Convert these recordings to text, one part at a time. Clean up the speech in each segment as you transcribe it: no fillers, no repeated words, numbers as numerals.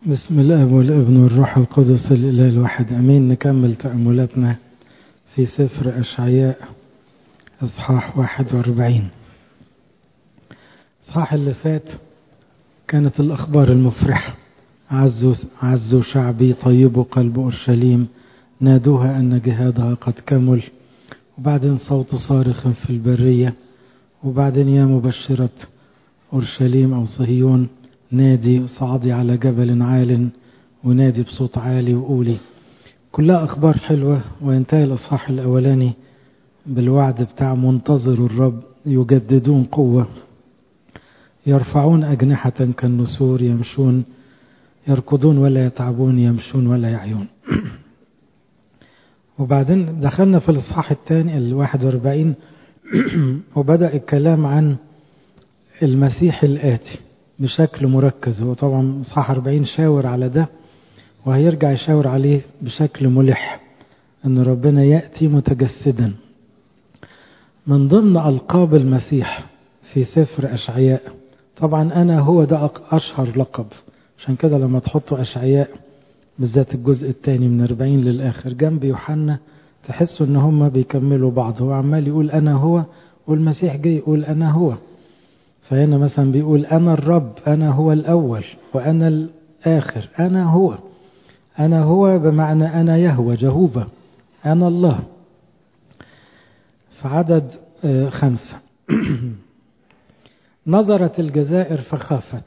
بسم الله والابن والروح القدس الإله الواحد أمين. نكمل تأملاتنا في سفر أشعياء إصحاح 41. إصحاح اللي فات كانت الأخبار المفرحة: عزوا شعبي، طيبوا قلب أورشليم، نادوها أن جهادها قد كمل. وبعدين صوت صارخ في البرية، وبعدين يا مبشرة أورشليم أو صهيون نادي، صعدي على جبل عال ونادي بصوت عالي وقولي. كلها أخبار حلوة. وينتهي الأصحاح الأولاني بالوعد بتاع منتظر الرب، يجددون قوة، يرفعون أجنحة كالنسور، يمشون يركضون ولا يتعبون، يمشون ولا يعيون. وبعدين دخلنا في الإصحاح الثاني 41 وبدأ الكلام عن المسيح الآتي بشكل مركز. هو طبعا إصحاح 40 شاور على ده، وهيرجع يشاور عليه بشكل ملح، أن ربنا يأتي متجسدا. من ضمن ألقاب المسيح في سفر أشعياء، طبعا أنا هو ده أشهر لقب، عشان كده لما تحطوا أشعياء بالذات الجزء الثاني من 40 للآخر جنب يوحنا تحسوا أن هما بيكملوا بعض. هو عمال يقول أنا هو، والمسيح جاي يقول أنا هو. فهنا مثلا بيقول أنا الرب، أنا هو الأول وأنا الآخر، أنا هو. أنا هو بمعنى أنا يهوى جهوبة، أنا الله. في عدد 5 نظرت الجزائر فخافت.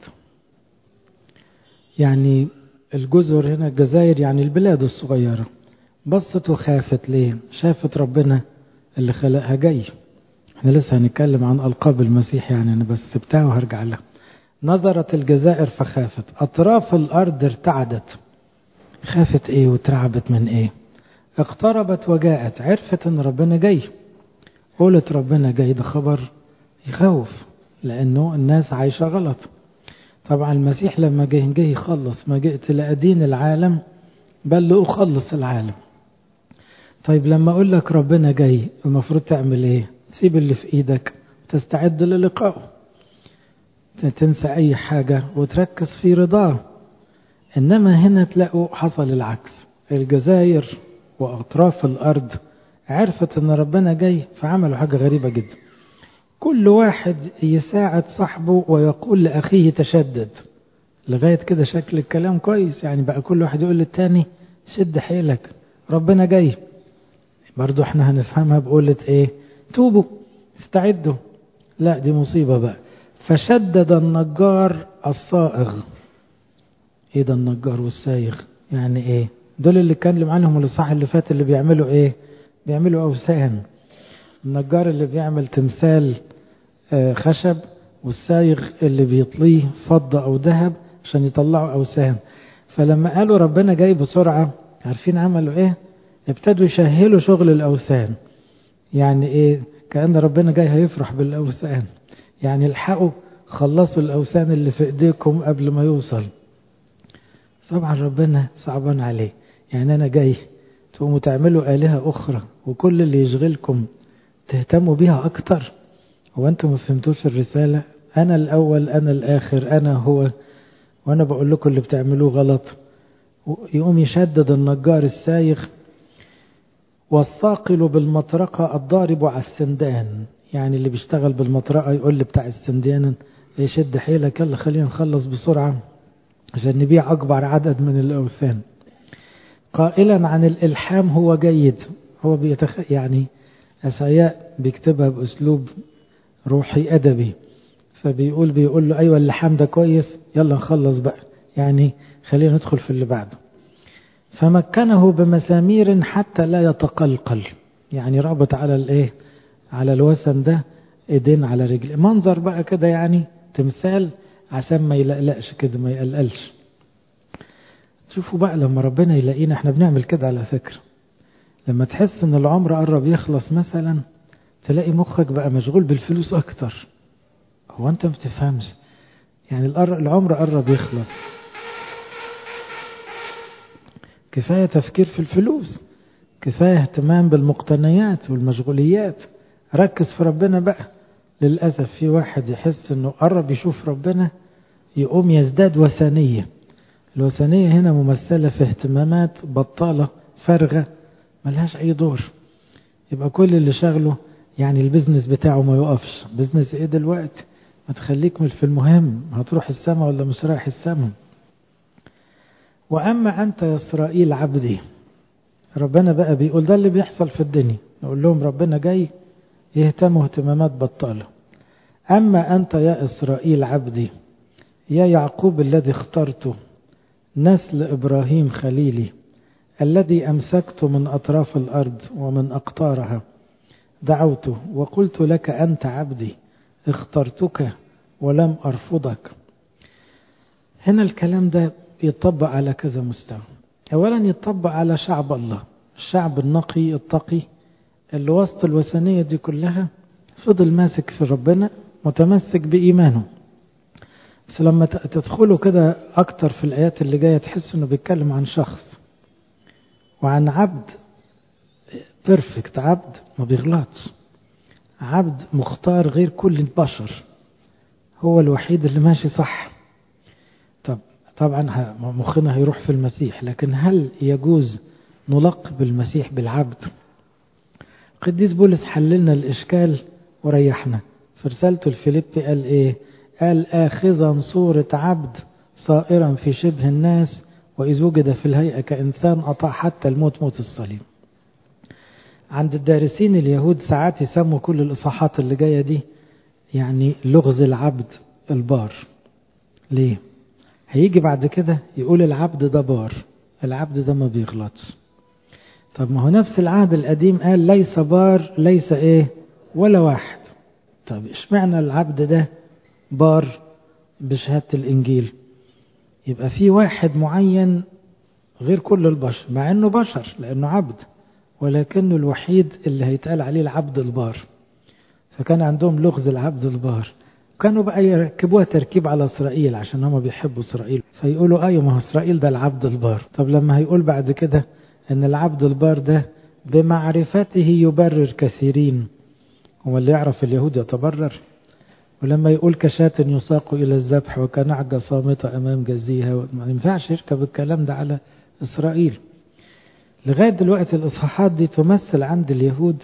يعني الجزر هنا الجزائر يعني البلاد الصغيرة، بصت وخافت. ليه؟ شافت ربنا اللي خلقها جاي. احنا لسه هنتكلم عن ألقاب المسيح، يعني أنا بس بتاعه وهرجع لها. نظرت الجزائر فخافت، أطراف الأرض ارتعدت. خافت إيه وترعبت من إيه؟ اقتربت وجاءت، عرفت أن ربنا جاي. قولت ربنا جاي ده خبر يخوف، لأنه الناس عايشة غلط. طبعا المسيح لما جه يخلص، ما جئت لأدين العالم بل لأخلص العالم. طيب لما أقول لك ربنا جاي المفروض تعمل إيه؟ تسيب اللي في إيدك وتستعد للقائه، تنسى أي حاجة وتركز في رضاه. إنما هنا تلاقوا حصل العكس. الجزائر وأطراف الأرض عرفت أن ربنا جاي، فعملوا حاجة غريبة جدا. كل واحد يساعد صاحبه ويقول لأخيه تشدد. لغاية كده شكل الكلام كويس، يعني بقى كل واحد يقول للتاني شد حيلك ربنا جاي. برضو احنا هنفهمها بقولة ايه؟ توبوا، استعدوا. لا دي مصيبة بقى. فشدد النجار الصائغ. ايه ده النجار والسايغ؟ يعني ايه؟ دول اللي اتكلم عنهم الإصحاح اللي فات، اللي بيعملوا ايه؟ بيعملوا أوثان. النجار اللي بيعمل تمثال خشب، والسايغ اللي بيطليه فضة أو ذهب عشان يطلعوا أوثان. فلما قالوا ربنا جاي بسرعة، عارفين عملوا ايه؟ ابتدوا يشهلوا شغل الأوثان. يعني ايه؟ كأن ربنا جاي هيفرح بالأوثان، يعني الحقوا خلصوا الأوثان اللي في ايديكم قبل ما يوصل. طبعا ربنا صعبان عليه، يعني أنا جاي تقوموا تعملوا آلهة أخرى وكل اللي يشغلكم تهتموا بيها أكتر. هو أنتم ما فهمتوش الرسالة؟ أنا الأول أنا الآخر أنا هو، وأنا بقول لكم اللي بتعملوه غلط. يقوم يشدد النجار السايغ. والصاقل بالمطرقة الضارب على السندان، يعني اللي بيشتغل بالمطرقة يقول لي بتاع السندان يشد حيلك، يلا خلينا نخلص بسرعة عشان نبيع أكبر عدد من الأوثان. قائلا عن الإلحام هو جيد. هو يعني أشعياء بيكتبها بأسلوب روحي أدبي، بيقول له أيوة اللحام ده كويس، يلا نخلص بقى، يعني خلينا ندخل في اللي بعده. فمكنه بمسامير حتى لا يتقلقل، يعني رابط على الايه؟ على الوثن ده ايدين على رجل. منظر بقى كده، يعني تمثال عشان ما يلقلقش كده، ما يقلقلش. شوفوا بقى لما ربنا يلاقينا، احنا بنعمل كده على فكرة. لما تحس ان العمر قرب يخلص مثلا، تلاقي مخك بقى مشغول بالفلوس اكتر. هو انت ما بتفهمش، يعني العمر قرب يخلص، كفاية تفكير في الفلوس، كفاية اهتمام بالمقتنيات والمشغوليات. ركز في ربنا بقى. للأسف في واحد يحس انه قرب يشوف ربنا يقوم يزداد وثنية. الوثنية هنا ممثلة في اهتمامات بطالة فارغة ملهاش أي دور. يبقى كل اللي شغله يعني البزنس بتاعه ما يوقفش. بزنس ايه دلوقتي؟ ما تخليك في المهم، هتروح السماء ولا مش رايح السماء. وأما أنت يا إسرائيل عبدي، ربنا بقى بيقول ده اللي بيحصل في الدنيا، نقول لهم ربنا جاي يهتموا اهتمامات بطالة. أما أنت يا إسرائيل عبدي، يا يعقوب الذي اخترته، نسل إبراهيم خليلي، الذي أمسكت من أطراف الأرض ومن أقطارها، دعوته وقلت لك أنت عبدي، اخترتك ولم أرفضك. هنا الكلام ده يطبق على كذا مستوى. أولا يطبق على شعب الله، الشعب النقي التقي اللي وسط الوثنية دي كلها فضل ماسك في ربنا متمسك بإيمانه. بس لما تدخلوا كده أكتر في الآيات اللي جاية تحس أنه بيتكلم عن شخص وعن عبد بيرفكت، عبد ما بيغلطش، عبد مختار غير كل البشر، هو الوحيد اللي ماشي صح. طبعا مخنا هيروح في المسيح، لكن هل يجوز نلقب المسيح بالعبد؟ قديس بولس حللنا الإشكال وريحنا في رسالته الفيليبي. قال إيه؟ قال آخذا صورة عبد صائرا في شبه الناس، وإذ وجد في الهيئة كإنسان أطاع حتى الموت، موت الصليب. عند الدارسين اليهود ساعات يسموا كل الإصحاحات اللي جاية دي يعني لغز العبد البار. ليه؟ هيجي بعد كده يقول العبد ده بار، العبد ده ما بيغلطش. طب ما هو نفس العهد القديم قال ليس بار، ليس ايه ولا واحد. طب اشمعنى العبد ده بار بشهادة الإنجيل؟ يبقى في واحد معين غير كل البشر، مع انه بشر لانه عبد، ولكنه الوحيد اللي هيتقال عليه العبد البار. فكان عندهم لغز العبد البار، كانوا بقى يركبوها تركيب على إسرائيل عشان هم بيحبوا إسرائيل، فيقولوا أيوة ما هو إسرائيل ده العبد البار. طب لما هيقول بعد كده أن العبد البار ده بمعرفته يبرر كثيرين، هو اللي يعرف اليهود يتبرر؟ ولما يقول كشاة يساق إلى الذبح وكنعجة صامتة أمام جزيها، ما ينفعش يركب الكلام ده على إسرائيل. لغاية دلوقتي الإصحاحات دي تمثل عند اليهود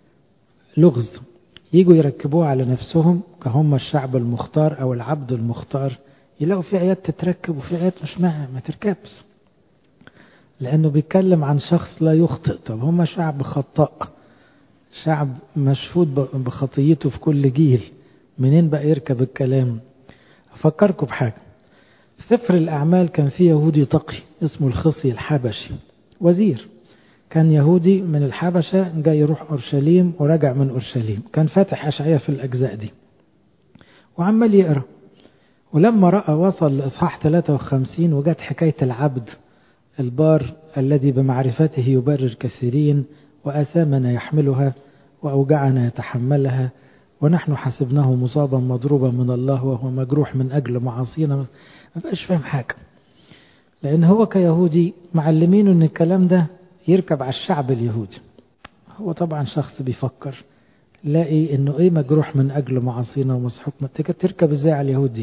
لغز، يجوا يركبوه على نفسهم كهم الشعب المختار أو العبد المختار، يلاقوا في آيات تتركب وفي آيات مش ما تركبش، لأنه بيتكلم عن شخص لا يخطئ. طب هم شعب خطاء، شعب مشهود بخطيته في كل جيل، منين بقى يركب الكلام؟ أفكركم بحاجة. في سفر الأعمال كان في يهودي تقي اسمه الخصي الحبشي، وزير، كان يهودي من الحبشة جاي يروح أورشليم ورجع من أورشليم، كان فاتح أشعية في الأجزاء دي وعمال يقرأ. ولما رأى وصل لإصحاح 53 وجات حكاية العبد البار الذي بمعرفته يبرر كثيرين، وآثامنا يحملها وأوجعنا يتحملها، ونحن حسبناه مصابا مضروبا من الله وهو مجروح من أجل معاصينا. ما بقاش فاهم حاجة، لأن هو كيهودي معلمينه أن الكلام ده يركب على الشعب اليهودي. هو طبعا شخص بيفكر لاقي انه ايه مجروح من اجل معاصينا ومسحوق، تركب ازاي على اليهودي؟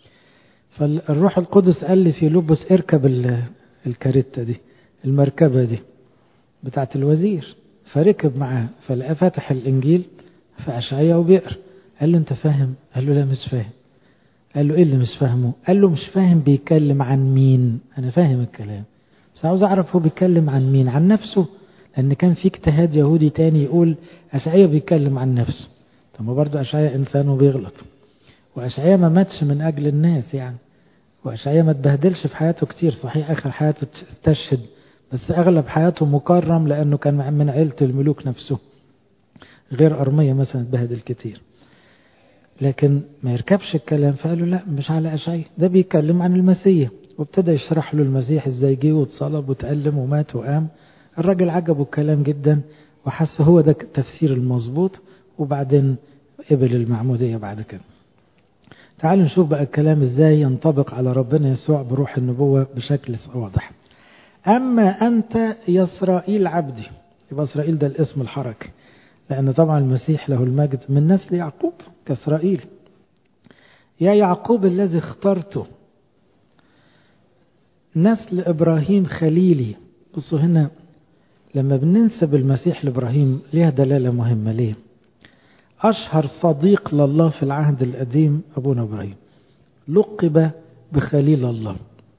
فالروح القدس قال لي في لبس اركب الكاريتا دي، المركبة دي بتاعت الوزير، فركب معاه، فلقى فاتح الانجيل في اشعياء وبيقرا. قال له انت فاهم؟ قال له لا مش فاهم. قال له ايه اللي مش فاهمه؟ قال له مش فاهم بيتكلم عن مين. انا فاهم الكلام بس عاوز اعرف هو بيتكلم عن مين، عن نفسه؟ لان كان في اجتهاد يهودي تاني يقول اشعياء بيتكلم عن نفسه. طب ما برضه اشعياء انسان وبيغلط، واشعياء ما ماتش من اجل الناس يعني، واشعياء ما اتبهدلش في حياته كتير، صحيح اخر حياته استشهد، بس اغلب حياته مكرم لانه كان من عيلة الملوك نفسه، غير ارمية مثلا اتبهدل كتير. لكن ما يركبش الكلام، فقالوا لا مش على اشعياء، ده بيتكلم عن المسيح. وابتدى يشرح له المسيح ازاي جه واتصلب وتألم ومات وقام. الراجل عجبه الكلام جدا وحس هو ده التفسير المظبوط، وبعدين قبل المعمودية بعد كده. تعالوا نشوف بقى الكلام ازاي ينطبق على ربنا يسوع بروح النبوة بشكل واضح. أما أنت يا إسرائيل عبدي، يبقى إسرائيل ده الاسم الحركي، لأن طبعا المسيح له المجد من نسل يعقوب كإسرائيل. يا يعقوب الذي اخترته، نسل إبراهيم خليلي. بصوا هنا لما بننسب المسيح لإبراهيم ليها دلالة مهمة. ليه؟ أشهر صديق لله في العهد القديم أبونا إبراهيم لقب بخليل الله،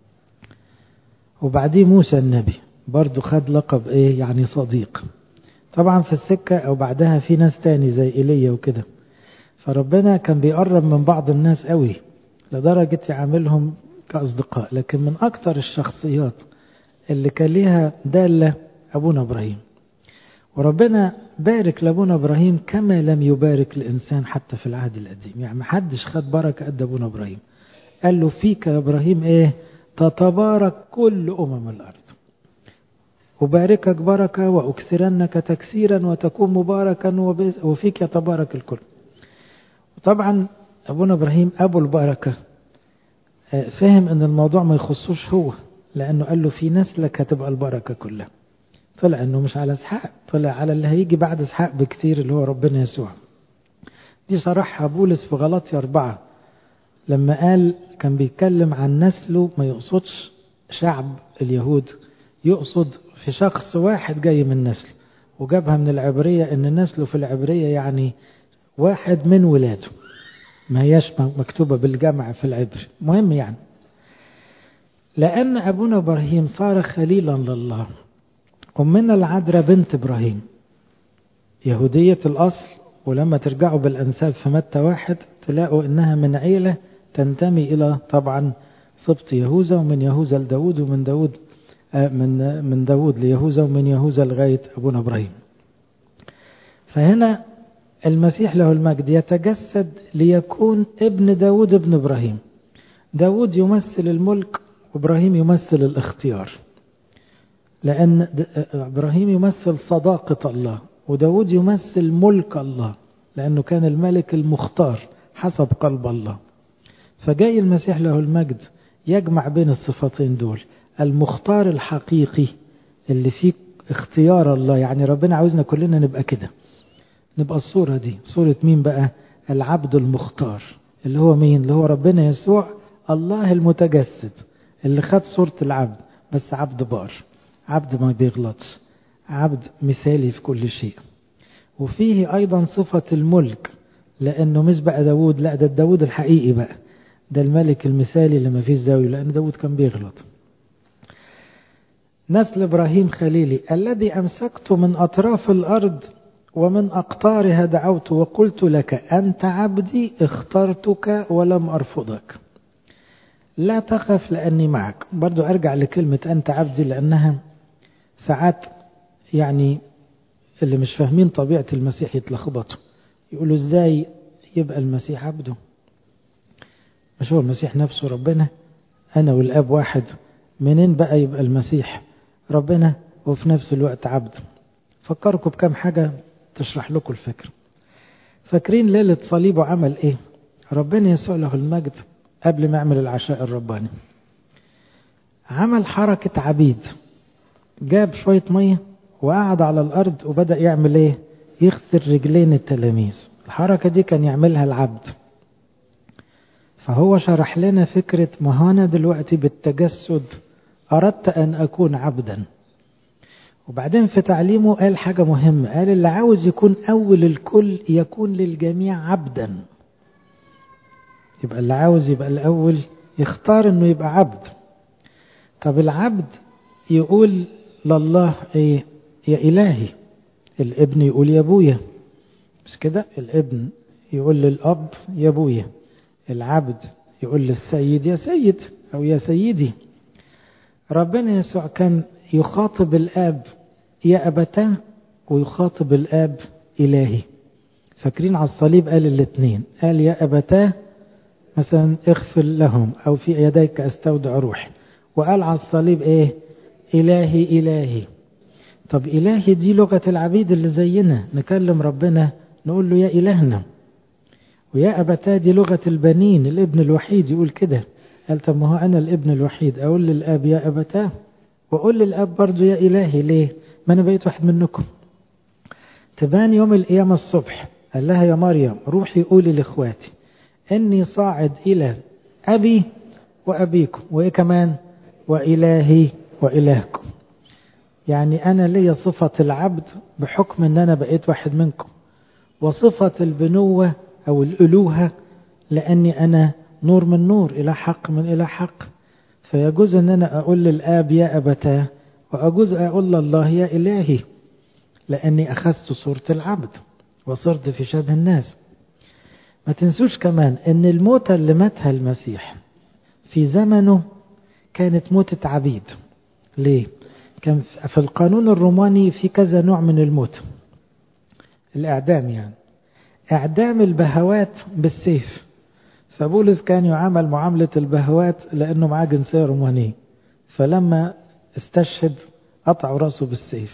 وبعديه موسى النبي برضو خد لقب إيه؟ يعني صديق. طبعا في السكة أو بعدها في ناس تاني زي إيليا وكده. فربنا كان بيقرب من بعض الناس قوي لدرجة يعاملهم كأصدقاء، لكن من أكتر الشخصيات اللي كان ليها دالة أبونا إبراهيم. وربنا بارك لأبونا إبراهيم كما لم يبارك لإنسان حتى في العهد القديم. يعني محدش خد بركة قد أبونا إبراهيم. قال له فيك يا إبراهيم إيه؟ تتبارك كل أمم الأرض، أباركك بركة وأكثرنك تكثيرا وتكون مباركا وفيك يتبارك الكل. طبعا أبونا إبراهيم أبو البركة فهم أن الموضوع ما يخصوش هو، لأنه قال له في نسلك هتبقى البركة كلها. طلع أنه مش على إسحاق، طلع على اللي هيجي بعد إسحاق بكتير اللي هو ربنا يسوع. دي صرحها بولس في غلاطيا 4 لما قال كان بيتكلم عن نسله، ما يقصدش شعب اليهود، يقصد في شخص واحد جاي من نسل، وجابها من العبرية أن نسله في العبرية يعني واحد من ولاده، ما هياش مكتوبة بالجمع في العبري. مهم يعني لأن أبونا إبراهيم صار خليلا لله. أمنا العذراء بنت إبراهيم يهودية الأصل، ولما ترجعوا بالأنساب في متى 1 تلاقوا إنها من عيلة تنتمي إلى طبعا سبط يهوذا، ومن يهوذا لداود، ومن داود من داود ليهوذا، ومن يهوذا لغاية أبونا إبراهيم. فهنا المسيح له المجد يتجسد ليكون ابن داود ابن إبراهيم. داود يمثل الملك وإبراهيم يمثل الاختيار، لأن إبراهيم يمثل صداقة الله، وداود يمثل ملك الله لأنه كان الملك المختار حسب قلب الله. فجاي المسيح له المجد يجمع بين الصفتين دول، المختار الحقيقي اللي فيه اختيار الله. يعني ربنا عاوزنا كلنا نبقى كده، نبقى الصورة دي. صورة مين بقى؟ العبد المختار اللي هو مين؟ اللي هو ربنا يسوع الله المتجسد، اللي خد صورة العبد، بس عبد بار، عبد ما بيغلطش، عبد مثالي في كل شيء. وفيه أيضا صفة الملك، لأنه مش بقى داود، لا ده داود الحقيقي بقى، ده الملك المثالي اللي ما فيش زاوية، لأن داود كان بيغلط. نسل إبراهيم خليلي الذي أمسكت من أطراف الأرض ومن أقطارها دعوت وقلت لك أنت عبدي اخترتك ولم أرفضك لا تخف لأني معك. برضو أرجع لكلمة أنت عبدي، لأنها ساعات يعني اللي مش فاهمين طبيعة المسيح يتلخبطوا، يقولوا إزاي يبقى المسيح عبده؟ مش هو المسيح نفسه ربنا؟ أنا والآب واحد، منين بقى يبقى المسيح ربنا وفي نفس الوقت عبد؟ فكركم بكم حاجة تشرح لكم الفكر. فاكرين ليلة صليبه عمل إيه؟ ربنا يسوع له المجد قبل ما يعمل العشاء الرباني عمل حركة عبيد، جاب شوية مية وقعد على الأرض وبدأ يعمل إيه؟ يغسل رجلين التلاميذ. الحركة دي كان يعملها العبد. فهو شرح لنا فكرة مهانة دلوقتي بالتجسد أردت أن أكون عبدا. وبعدين في تعليمه قال حاجة مهمة، قال اللي عاوز يكون أول الكل يكون للجميع عبدا. يبقى اللي عاوز يبقى الأول يختار أنه يبقى عبد. طب العبد يقول لله إيه؟ يا إلهي. الابن يقول يا أبويا، مش كده؟ الابن يقول للأب يا أبويا، العبد يقول للسيد يا سيد أو يا سيدي. ربنا يسوع كان يخاطب الآب يا أبتاه ويخاطب الآب إلهي. فاكرين على الصليب قال الاثنين، قال يا أبتاه مثلا اغفر لهم أو في يديك أستودع روحي، وقال على الصليب إيه؟ إلهي إلهي. طب إلهي دي لغة العبيد اللي زينا، نكلم ربنا نقول له يا إلهنا. ويا أبتاه دي لغة البنين، الابن الوحيد يقول كده. قال طب ما هو أنا الابن الوحيد أقول للآب يا أبتاه وأقول للآب برضو يا إلهي، ليه؟ ما أنا بقيت واحد منكم. تبان يوم القيامة الصبح قال لها يا مريم روحي قولي لإخواتي إني صاعد إلى أبي وأبيكم وإيه كمان وإلهي وإلهكم. يعني أنا لي صفة العبد بحكم أن أنا بقيت واحد منكم، وصفة البنوة أو الألوهة لأني أنا نور من نور، إلى حق من إلى حق. فيجوز أن أنا أقول للآب يا أبتاه، وأجوز أقول لله يا إلهي، لأني أخذت صورة العبد وصرت في شبه الناس. ما تنسوش كمان أن الموتة اللي ماتها المسيح في زمنه كانت موتة عبيد. ليه؟ كان في القانون الروماني في كذا نوع من الموت. الإعدام، يعني إعدام البهوات بالسيف. فبولس كان يعامل معاملة البهوات لأنه معاه جنسية رومانية، فلما استشهد قطعوا رأسه بالسيف.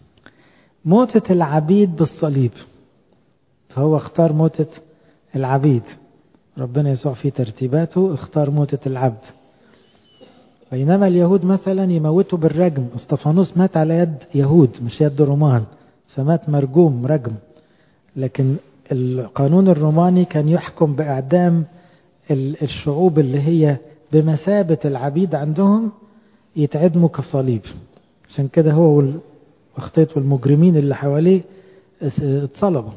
موتة العبيد بالصليب، فهو اختار موتة العبيد. ربنا يسوع في ترتيباته اختار موتة العبد. بينما اليهود مثلا يموتوا بالرجم. اسطفانوس مات على يد يهود مش يد رومان، فمات مرجوم رجم. لكن القانون الروماني كان يحكم بإعدام الشعوب اللي هي بمثابة العبيد عندهم، يتعدموا كصليب. عشان كده هو واخطيت والمجرمين اللي حواليه اتصلبوا.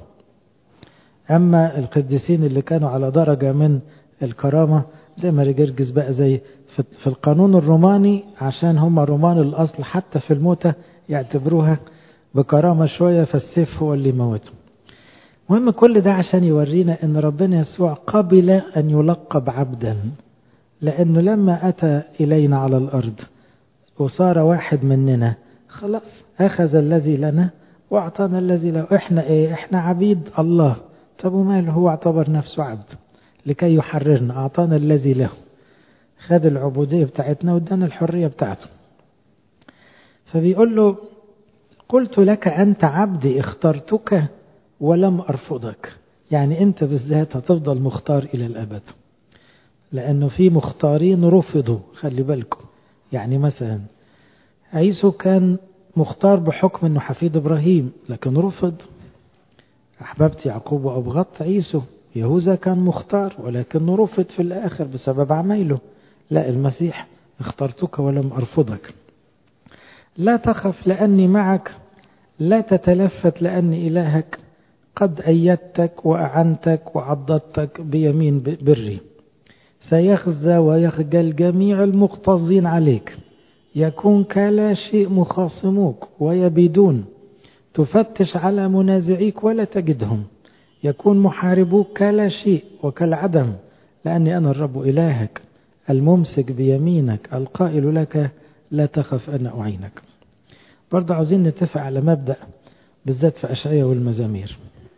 أما القديسين اللي كانوا على درجة من الكرامة زي ما رجرجس بقى، زي في القانون الروماني عشان هم رومان الأصل حتى في الموتة يعتبروها بكرامة شوية، فالسيف هو اللي يموته. مهم كل ده عشان يورينا أن ربنا يسوع قبل أن يلقب عبدا، لأنه لما أتى إلينا على الأرض وصار واحد مننا خلاص أخذ الذي لنا وأعطانا الذي له. إحنا إيه؟ إحنا عبيد الله. طب وماله؟ هو اعتبر نفسه عبد لكي يحررنا، أعطانا الذي له، خد العبودية بتاعتنا ودانا الحرية بتاعته. فبيقول له قلت لك أنت عبدي اخترتك ولم أرفضك. يعني أنت بالذات هتفضل مختار إلى الأبد، لأنه في مختارين رفضوا. خلي بالكم، يعني مثلا عيسو كان مختار بحكم أنه حفيد إبراهيم لكن رفض. أحببت يعقوب وأبغضت عيسو. يهوذا كان مختار ولكنه رفض في الآخر بسبب عميله. لا، المسيح اخترتك ولم أرفضك. لا تخف لأني معك، لا تتلفت لأني إلهك، قد أيدتك وأعنتك وعضدتك بيمين بري. سيخزى ويخجل جميع المقتضين عليك، يكون كلا شيء مخاصموك ويبيدون. تفتش على منازعيك ولا تجدهم، يكون محاربوك كلا شيء وكالعدم، لأني أنا الرب إلهك الممسك بيمينك القائل لك لا تخف أنا أعينك. برضه عاوزين نتفق على مبدأ بالذات في أشعياء والمزامير.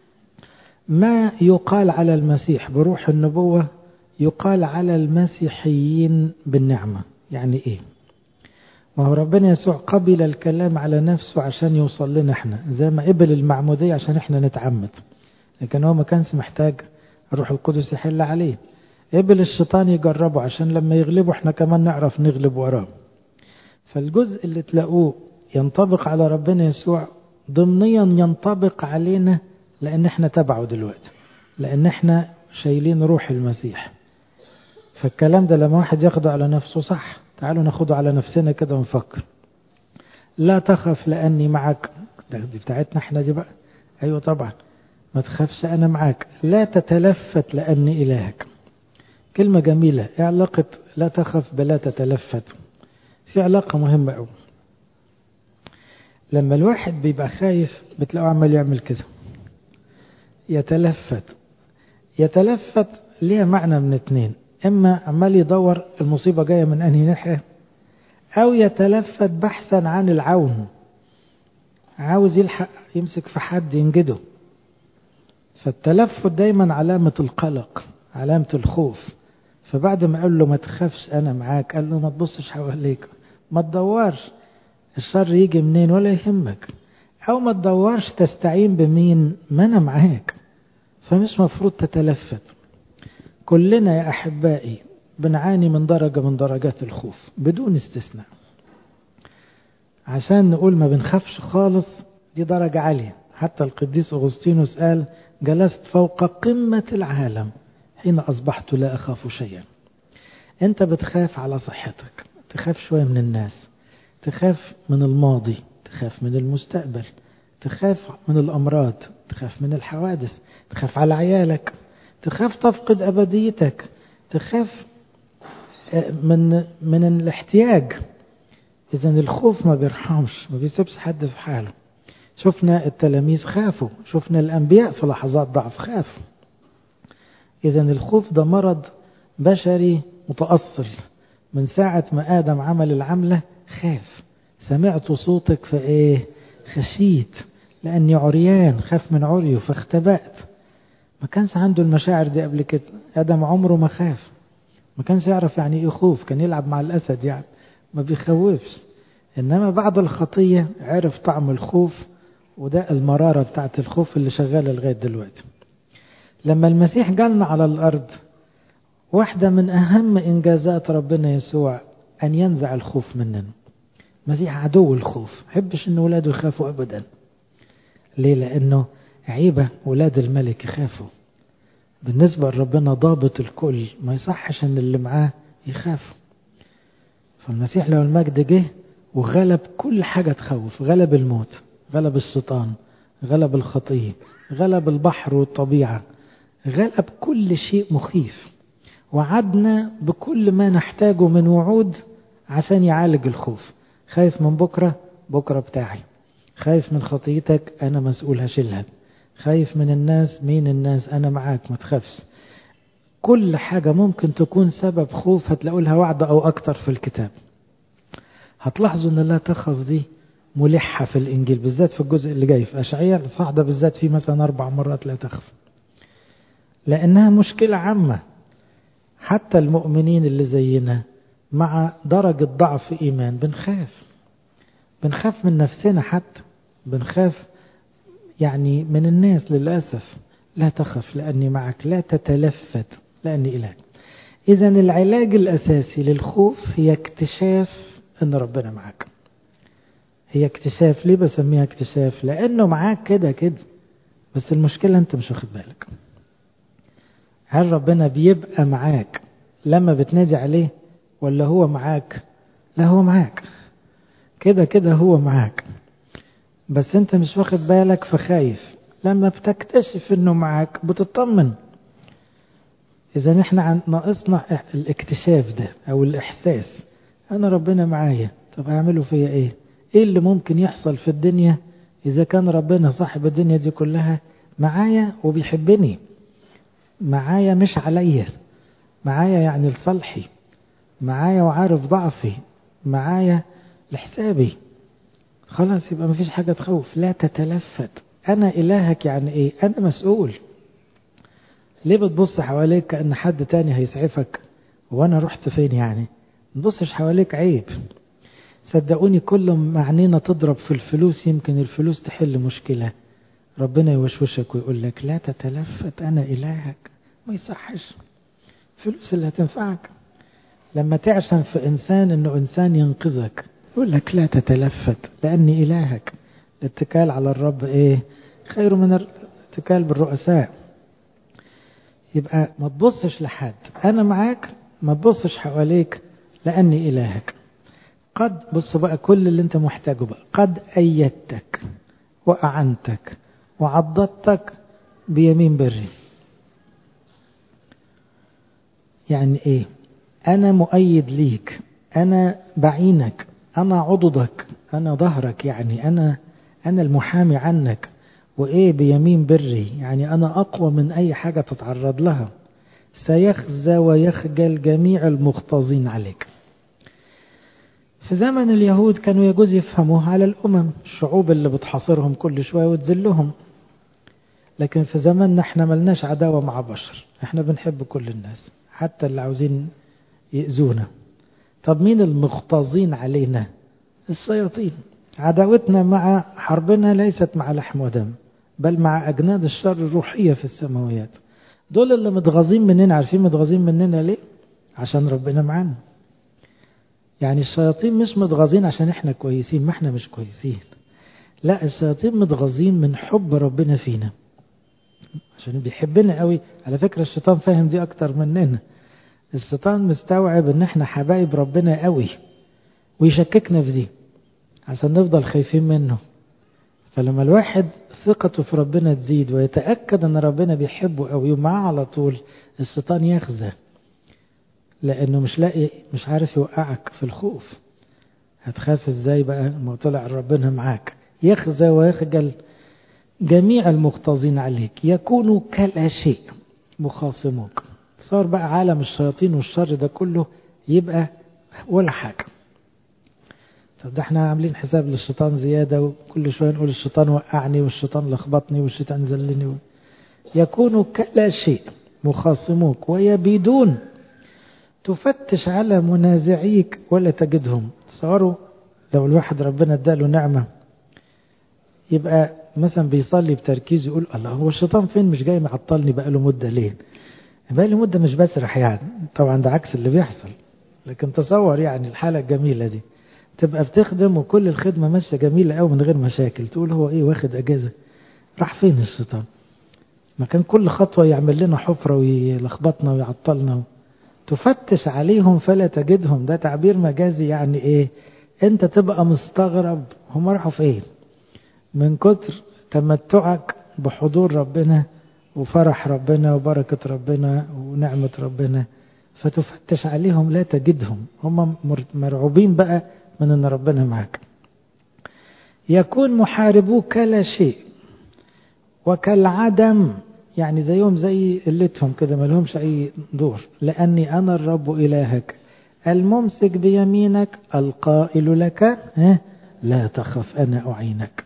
ما يقال على المسيح بروح النبوة يقال على المسيحيين بالنعمة. يعني إيه؟ ما هو ربنا يسوع قبل الكلام على نفسه عشان يوصل لنا احنا، زي ما قبل المعمودية عشان احنا نتعمد، لكن هو ما كانش محتاج الروح القدس يحل عليه. قبل الشيطان يجربه عشان لما يغلبه احنا كمان نعرف نغلب وراه. فالجزء اللي تلاقوه ينطبق على ربنا يسوع ضمنيا ينطبق علينا، لأن احنا تبعه دلوقتي، لأن احنا شايلين روح المسيح. فالكلام ده لما واحد ياخده على نفسه صح، تعالوا ناخده على نفسنا كده ونفكر. لا تخف لأني معك، دي بتاعتنا احنا دي بقى. أيوة طبعا، ما تخافش أنا معك. لا تتلفت لأني إلهك. كلمة جميلة. ايه علاقة لا تخف بلا تتلفت؟ في علاقة مهمة أوي. لما الواحد بيبقى خايف بتلاقوا عمال يعمل كده، يتلفت ليها معنى من اتنين: إما عمال يدور المصيبة جاية من أنهي ناحية، أو يتلفت بحثا عن العون، عاوز يلحق يمسك في حد ينجده. فالتلفت دايما علامة القلق، علامة الخوف. فبعد ما قال له ما تخافش أنا معاك، قال له ما تبصش حواليك، ما تدورش الشر يجي منين ولا يهمك، أو ما تدورش تستعين بمين، ما أنا معاك. فمش مفروض تتلفت. كلنا يا أحبائي بنعاني من درجة من درجات الخوف بدون استثناء. عشان نقول ما بنخافش خالص دي درجة عالية. حتى القديس أغسطينوس قال جلست فوق قمة العالم حين أصبحت لا أخاف شيئا. أنت بتخاف على صحتك، تخاف شوية من الناس، تخاف من الماضي، تخاف من المستقبل، تخاف من الأمراض، تخاف من الحوادث، تخاف على عيالك، تخاف تفقد أبديتك، تخاف من الاحتياج. إذا الخوف ما بيرحمش، ما بيسيبش حد في حاله. شفنا التلاميذ خافوا، شفنا الأنبياء في لحظات ضعف خافوا. إذا الخوف ده مرض بشري متأصل. من ساعة ما آدم عمل العملة خاف. سمعت صوتك فإيه؟ خشيت لأني عريان، خاف من عريه فاختبأت. ما كانش عنده المشاعر دي قبل كده. آدم عمره ما خاف، ما كانش يعرف يعني إيه خوف، كان يلعب مع الأسد يعني، ما بيخوفش. إنما بعد الخطية عرف طعم الخوف، وده المرارة بتاعت الخوف اللي شغالة لغاية دلوقتي. لما المسيح جالنا على الأرض، واحدة من أهم إنجازات ربنا يسوع أن ينزع الخوف مننا. المسيح عدو الخوف، حبش إن ولاده يخافوا أبدا. ليه؟ لأنه عيبة ولاد الملك يخافوا. بالنسبة لربنا ضابط الكل، ما يصحش إن اللي معاه يخافوا. فالمسيح لو المجد جه وغلب كل حاجة تخوف، غلب الموت، غلب الشيطان، غلب الخطية، غلب البحر والطبيعة، غلب كل شيء مخيف، وعدنا بكل ما نحتاجه من وعود عشان يعالج الخوف. خايف من بكرة، بكرة بتاعي. خايف من خطيتك، أنا مسؤول هشيلها. خايف من الناس، مين الناس؟ أنا معاك، ما تخافش. كل حاجة ممكن تكون سبب خوف هتلاقوا لها وعد أو أكتر في الكتاب. هتلاحظوا أن لا تخف دي ملحة في الإنجيل، بالذات في الجزء اللي جاي في أشعياء الإصحاح ده بالذات، فيه مثلا 4 مرات لا تخف، لأنها مشكلة عامة. حتى المؤمنين اللي زينا مع درجة ضعف إيمان بنخاف من نفسنا، حتى بنخاف يعني من الناس للأسف. لا تخف لأني معك، لا تتلفت لأني إلهك. إذا العلاج الأساسي للخوف هي اكتشاف أن ربنا معك. هي اكتشاف. ليه بسميها اكتشاف؟ لأنه معاك كده كده، بس المشكلة أنت مش واخد بالك. هل ربنا بيبقى معاك لما بتنادي عليه، ولا هو معاك؟ لا، هو معاك كده كده، هو معاك، بس أنت مش واخد بالك فخايف. لما بتكتشف أنه معاك بتطمن. إذا احنا ناقصنا الاكتشاف ده أو الإحساس. أنا ربنا معايا، طب أعمله فيا إيه؟ إيه اللي ممكن يحصل في الدنيا إذا كان ربنا صاحب الدنيا دي كلها معايا وبيحبني؟ معايا مش عليا، معايا يعني لصالحي، معايا وعارف ضعفي، معايا لحسابي. خلاص يبقى مفيش حاجة تخوف. لا تتلفت. أنا إلهك يعني إيه؟ أنا مسؤول. ليه بتبص حواليك كأن حد تاني هيسعفك؟ وأنا رحت فين يعني؟ نبصش حواليك، عيب. صدقوني كل ما عنينا تضرب في الفلوس يمكن الفلوس تحل مشكلة، ربنا يوشوشك ويقول لك لا تتلفت، أنا إلهك. ما يصحش. فلوس اللي هتنفعك. لما تعشم في إنسان إنه إنسان ينقذك، يقول لك لا تتلفت لأني إلهك. الاتكال على الرب إيه؟ خير من الاتكال بالرؤساء. يبقى ما تبصش لحد، أنا معاك. ما تبصش حواليك لأني إلهك. قد بص بقى كل اللي انت محتاجه بقى، قد أيدتك وأعنتك وعضدتك بيمين بري. يعني ايه؟ أنا مؤيد ليك، أنا بعينك، أنا عضدك، أنا ظهرك، يعني أنا المحامي عنك. وإيه بيمين بري؟ يعني أنا أقوى من أي حاجة تتعرض لها. سيخزى ويخجل جميع المختزين عليك. في زمن اليهود كانوا يجوز يفهموها على الأمم، الشعوب اللي بتحاصرهم كل شوية وتذلهم. لكن في زمننا احنا ملناش عداوة مع بشر، احنا بنحب كل الناس حتى اللي عاوزين يأذونا. طب مين المختزين علينا؟ الشياطين. عداوتنا مع حربنا ليست مع لحم ودم، بل مع أجناد الشر الروحية في السماويات. دول اللي متغاظين مننا. عارفين متغاظين مننا ليه؟ عشان ربنا معانا. يعني الشياطين مش متغاظين عشان احنا كويسين، ما احنا مش كويسين. لا، الشياطين متغاظين من حب ربنا فينا، عشان بيحبنا قوي. على فكرة الشيطان فاهم دي اكتر مننا. الشيطان مستوعب ان احنا حبايب ربنا قوي، ويشككنا في دي عشان نفضل خايفين منه. فلما الواحد ثقته في ربنا تزيد ويتأكد ان ربنا بيحبه او معاه على طول، الشيطان يخزى، لانه مش عارف يوقعك في الخوف. هتخاف ازاي بقى ما طلع ربنا معاك؟ يخزى ويخجل جميع المغتاظين عليك، يكونوا كلا شيء مخاصموك. صار بقى عالم الشياطين والشر ده كله يبقى ولا حاجة. طب ده احنا عاملين حساب للشيطان زيادة، وكل شوية نقول الشيطان وقعني والشيطان لخبطني والشيطان زلني. يكونوا كلا شيء مخاصموك ويبيدون، تفتش على منازعيك ولا تجدهم. تصوروا لو الواحد ربنا اداله نعمة يبقى مثلا بيصلي بتركيز يقول الله هو الشيطان فين؟ مش جاي معطلني بقاله مدة ليه؟ بقاله مدة مش بسرح يعني. طبعا ده عكس اللي بيحصل، لكن تصور يعني الحالة الجميلة دي، تبقى بتخدم وكل الخدمة ماشية جميلة قوي من غير مشاكل، تقول هو ايه واخد اجازة؟ راح فين الشيطان؟ ما كان كل خطوة يعمل لنا حفرة ويلخبطنا ويعطلنا. تفتش عليهم فلا تجدهم، ده تعبير مجازي. يعني ايه؟ انت تبقى مستغرب هم راحوا فين من كتر تمتعك بحضور ربنا وفرح ربنا وبركة ربنا ونعمة ربنا، فتفتش عليهم لا تجدهم. هم مرعوبين بقى من ان ربنا معك. يكون محاربوك كلا شيء وكالعدم، يعني زيهم زي قلتهم كده ما لهمش اي دور، لاني انا الرب الهك الممسك بيمينك القائل لك لا تخف انا اعينك.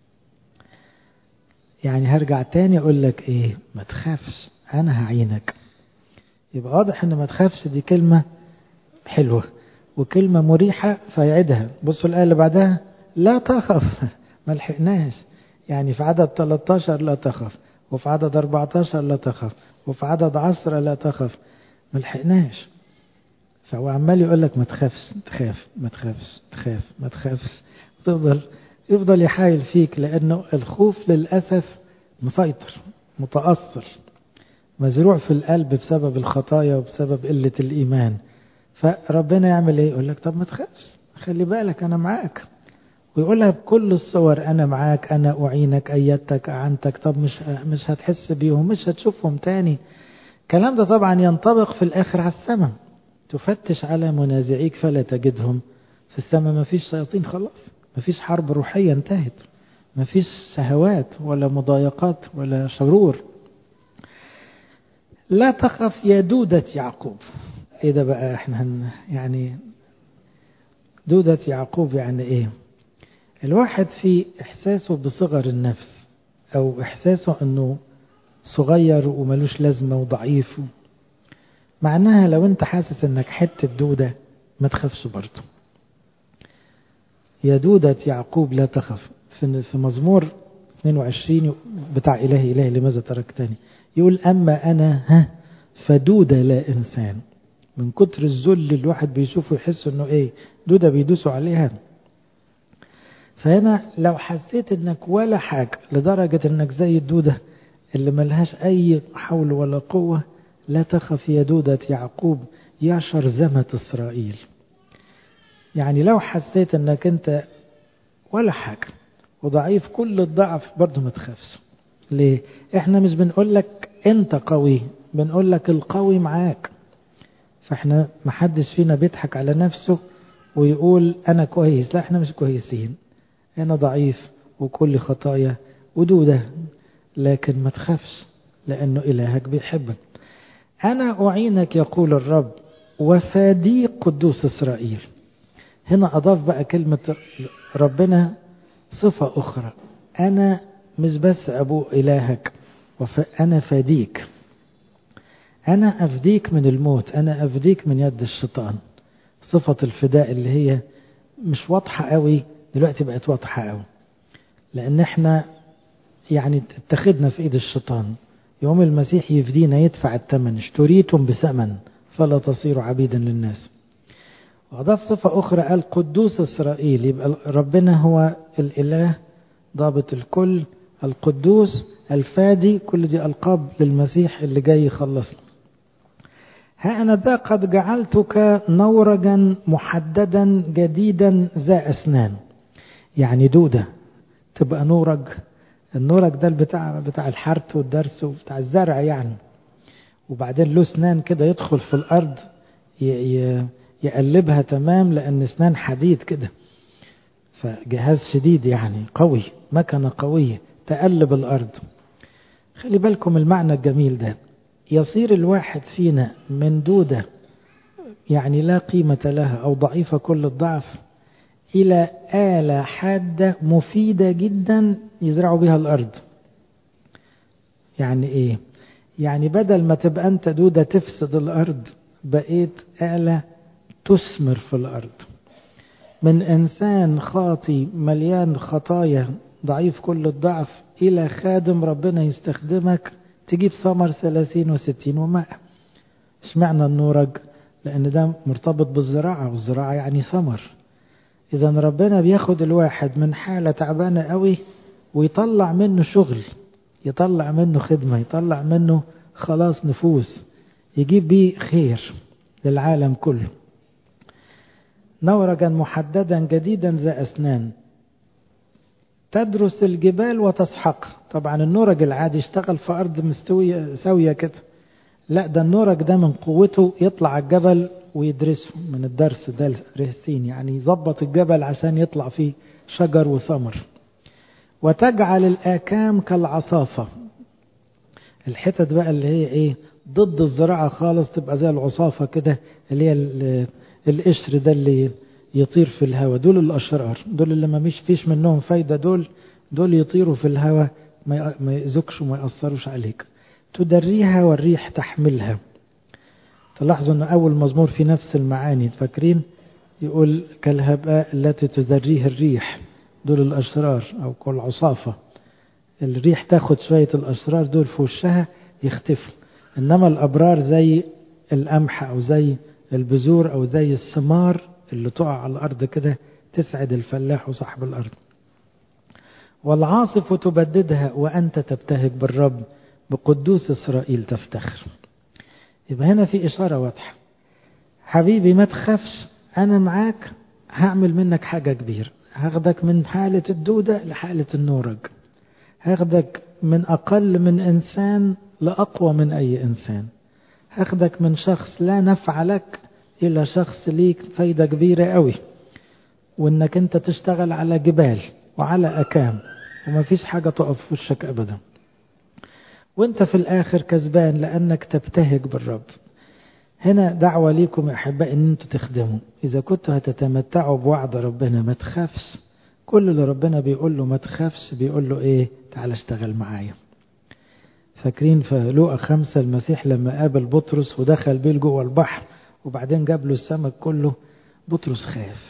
يعني هرجع تاني اقول لك ايه؟ ما تخافش انا هعينك. يبقى واضح ان ما تخافش دي كلمة حلوة وكلمة مريحة فيعيدها. بصوا الآية اللي بعدها لا تخف، ما لحقناش. يعني في عدد 13 لا تخف، وفي عدد 14 لا تخف، وفي عدد 10 لا تخف، ما لحقناش. فهو عمال يقول لك ما تخافش، تخاف ما تخافش، تخاف ما تخافش، يفضل يحايل فيك، لأنه الخوف للأسف مسيطر متأصل مزروع في القلب بسبب الخطايا وبسبب قلة الإيمان. فربنا يعمل ايه؟ يقول لك طب ما تخافش، خلي بالك أنا معاك، ويقولها بكل الصور أنا معاك، أنا أعينك، أيدتك، أعنتك. طب مش هتحس بيهم، مش هتشوفهم تاني. الكلام ده طبعا ينطبق في الآخر على السماء. تفتش على منازعيك فلا تجدهم. في السماء ما فيش شياطين خلاص، ما فيش حرب روحية انتهت، ما فيش شهوات ولا مضايقات ولا شرور. لا تخف يا دودة يعقوب. ايه ده بقى؟ احنا يعني دودة يعقوب يعني ايه؟ الواحد في احساسه بصغر النفس او احساسه انه صغير وملوش لازمة وضعيف، معناها لو انت حاسس انك حتة دودة ما تخافش برضه. يا دودة يعقوب لا تخف. في مزمور 22 بتاع إلهي لماذا تركتني، يقول أما أنا فدودة لا إنسان. من كتر الذل الواحد بيشوفه يحس انه ايه؟ دودة بيدوسوا عليها. فهنا لو حسيت انك ولا حاجة لدرجة انك زي الدودة اللي ملهاش اي حول ولا قوة، لا تخف يا دودة يعقوب يا شرذمة إسرائيل. يعني لو حسيت انك انت ولا حاجة وضعيف كل الضعف برضو ما تخافش. ليه؟ احنا مش بنقول لك انت قوي، بنقول لك القوي معاك. فاحنا محدش فينا بيضحك على نفسه ويقول انا كويس، لا احنا مش كويسين، انا ضعيف وكل خطايا ودودة، لكن ما تخافش لانه الهك بيحبك. انا اعينك يقول الرب وفادي قدوس اسرائيل. هنا اضاف بقى كلمة ربنا صفة اخرى، انا مش بس ابو الهك، انا فاديك، أنا أفديك من الموت، أنا أفديك من يد الشيطان. صفة الفداء اللي هي مش واضحة قوي دلوقتي بقت واضحة قوي، لأن احنا يعني اتخذنا في إيد الشيطان. يوم المسيح يفدينا يدفع الثمن، اشتريتم بثمن فلا تصيروا عبيدا للناس. وأضاف صفة أخرى قال قدوس إسرائيل. يبقى ربنا هو الإله ضابط الكل، القدوس، الفادي، كل دي ألقاب للمسيح اللي جاي يخلصنا. ها أنا ذا قد جعلتك نورجا محددا جديدا ذا أسنان. يعني دودة تبقى نورج. النورج ده بتاع الحرث والدرس وبتاع الزرع يعني. وبعدين له اسنان كده يدخل في الأرض يقلبها تمام، لأن اسنان حديد كده، فجهاز شديد يعني قوي، مكنة قوية تقلب الأرض. خلي بالكم المعنى الجميل ده. يصير الواحد فينا من دودة يعني لا قيمة لها أو ضعيفة كل الضعف، إلى آلة حادة مفيدة جدا يزرعوا بها الأرض. يعني إيه؟ يعني بدل ما تبقى أنت دودة تفسد الأرض، بقيت آلة تثمر في الأرض. من إنسان خاطي مليان خطايا ضعيف كل الضعف، إلى خادم ربنا يستخدمك تجيب ثمر 30 و60 و100. اشمعنى النورج؟ لأن ده مرتبط بالزراعة، والزراعة يعني ثمر. إذا ربنا بياخد الواحد من حالة تعبانة قوي ويطلع منه شغل، يطلع منه خدمة، يطلع منه خلاص نفوس، يجيب بيه خير للعالم كله. نورجا محددا جديدا ذا أسنان تدرس الجبال وتسحق. طبعا النورج العادي يشتغل في أرض مستوية سوية كده، لا ده النورج ده من قوته يطلع الجبل ويدرسه. من الدرس ده الرهسين يعني يظبط الجبل عشان يطلع فيه شجر وثمر. وتجعل الآكام كالعصافة. الحتت بقى اللي هي ايه ضد الزراعة خالص تبقى زي العصافة كده، اللي هي القشر ده اللي يطير في الهواء. دول الأشرار، دول اللي ما فيش منهم فايدة. دول يطيروا في الهواء، ما يأذكش وما يأثروش عليك. تدريها والريح تحملها. تلاحظوا أن أول مزمور في نفس المعاني، فاكرين؟ يقول كالهباء التي تدريه الريح. دول الأشرار أو كل عصافة. الريح تاخد شوية الأشرار دول في وشها يختفوا. إنما الأبرار زي القمح أو زي البذور أو زي الثمار اللي تقع على الأرض كده تسعد الفلاح وصاحب الأرض. والعاصف تبددها وأنت تبتهج بالرب، بقدوس إسرائيل تفتخر. يبقى هنا في إشارة واضحة. حبيبي ما تخافش، أنا معاك، هعمل منك حاجة كبيرة. هاخدك من حالة الدودة لحالة النورج. هاخدك من أقل من إنسان لأقوى من أي إنسان. هاخدك من شخص لا نفع لك إلى شخص ليك فايدة كبيرة قوي. وإنك أنت تشتغل على جبال وعلى أكام وما فيش حاجة تقف في وشك أبدا. وانت في الآخر كسبان لأنك تبتهج بالرب. هنا دعوة ليكم يا أحباء أن انتوا تخدموا. إذا كنتوا هتتمتعوا بوعد ربنا ما تخافش، كل اللي ربنا بيقول له ما تخافش بيقول له إيه؟ تعال اشتغل معايا. فاكرين في لوقا 5 المسيح لما قابل بطرس ودخل بيه جوه البحر وبعدين جاب له السمك كله، بطرس خاف،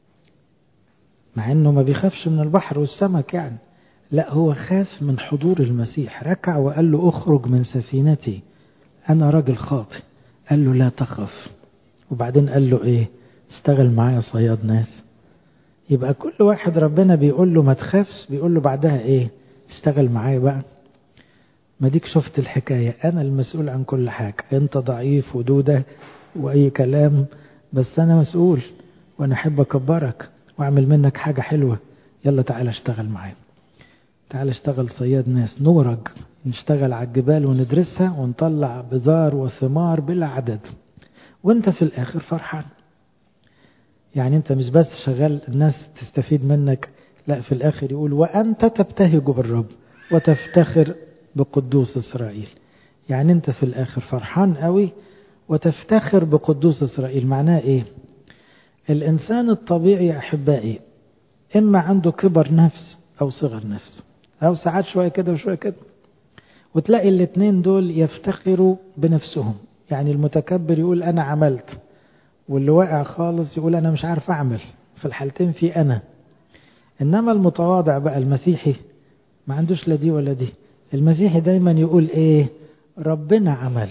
مع انه ما بيخافش من البحر والسمك يعني، لا هو خاف من حضور المسيح. ركع وقال له اخرج من سفينتي انا راجل خاطئ. قال له لا تخف. وبعدين قال له ايه؟ اشتغل معايا صياد ناس. يبقى كل واحد ربنا بيقول له ما تخافش بيقول له بعدها ايه؟ اشتغل معايا بقى. ما ديك شفت الحكاية، انا المسؤول عن كل حاجة. انت ضعيف ودودة واي كلام، بس انا مسؤول وانا احب اكبرك واعمل منك حاجة حلوة. يلا تعال اشتغل معايا، تعال اشتغل صياد ناس. نورج نشتغل على الجبال وندرسها ونطلع بذار وثمار بلا عدد، وانت في الاخر فرحان. يعني انت مش بس شغال الناس تستفيد منك، لا في الاخر يقول وانت تبتهج بالرب وتفتخر بقدوس اسرائيل. يعني انت في الاخر فرحان قوي وتفتخر بقدوس اسرائيل. معناه ايه؟ الانسان الطبيعي يا احبائي اما عنده كبر نفس او صغر نفس، او ساعات شوية كده وشوية كده، وتلاقي الاثنين دول يفتخروا بنفسهم. يعني المتكبر يقول انا عملت، واللي واقع خالص يقول انا مش عارف اعمل. في الحالتين في انا. انما المتواضع بقى المسيحي ما عندوش لا دي ولا دي. المسيحي دايما يقول ايه؟ ربنا عمل.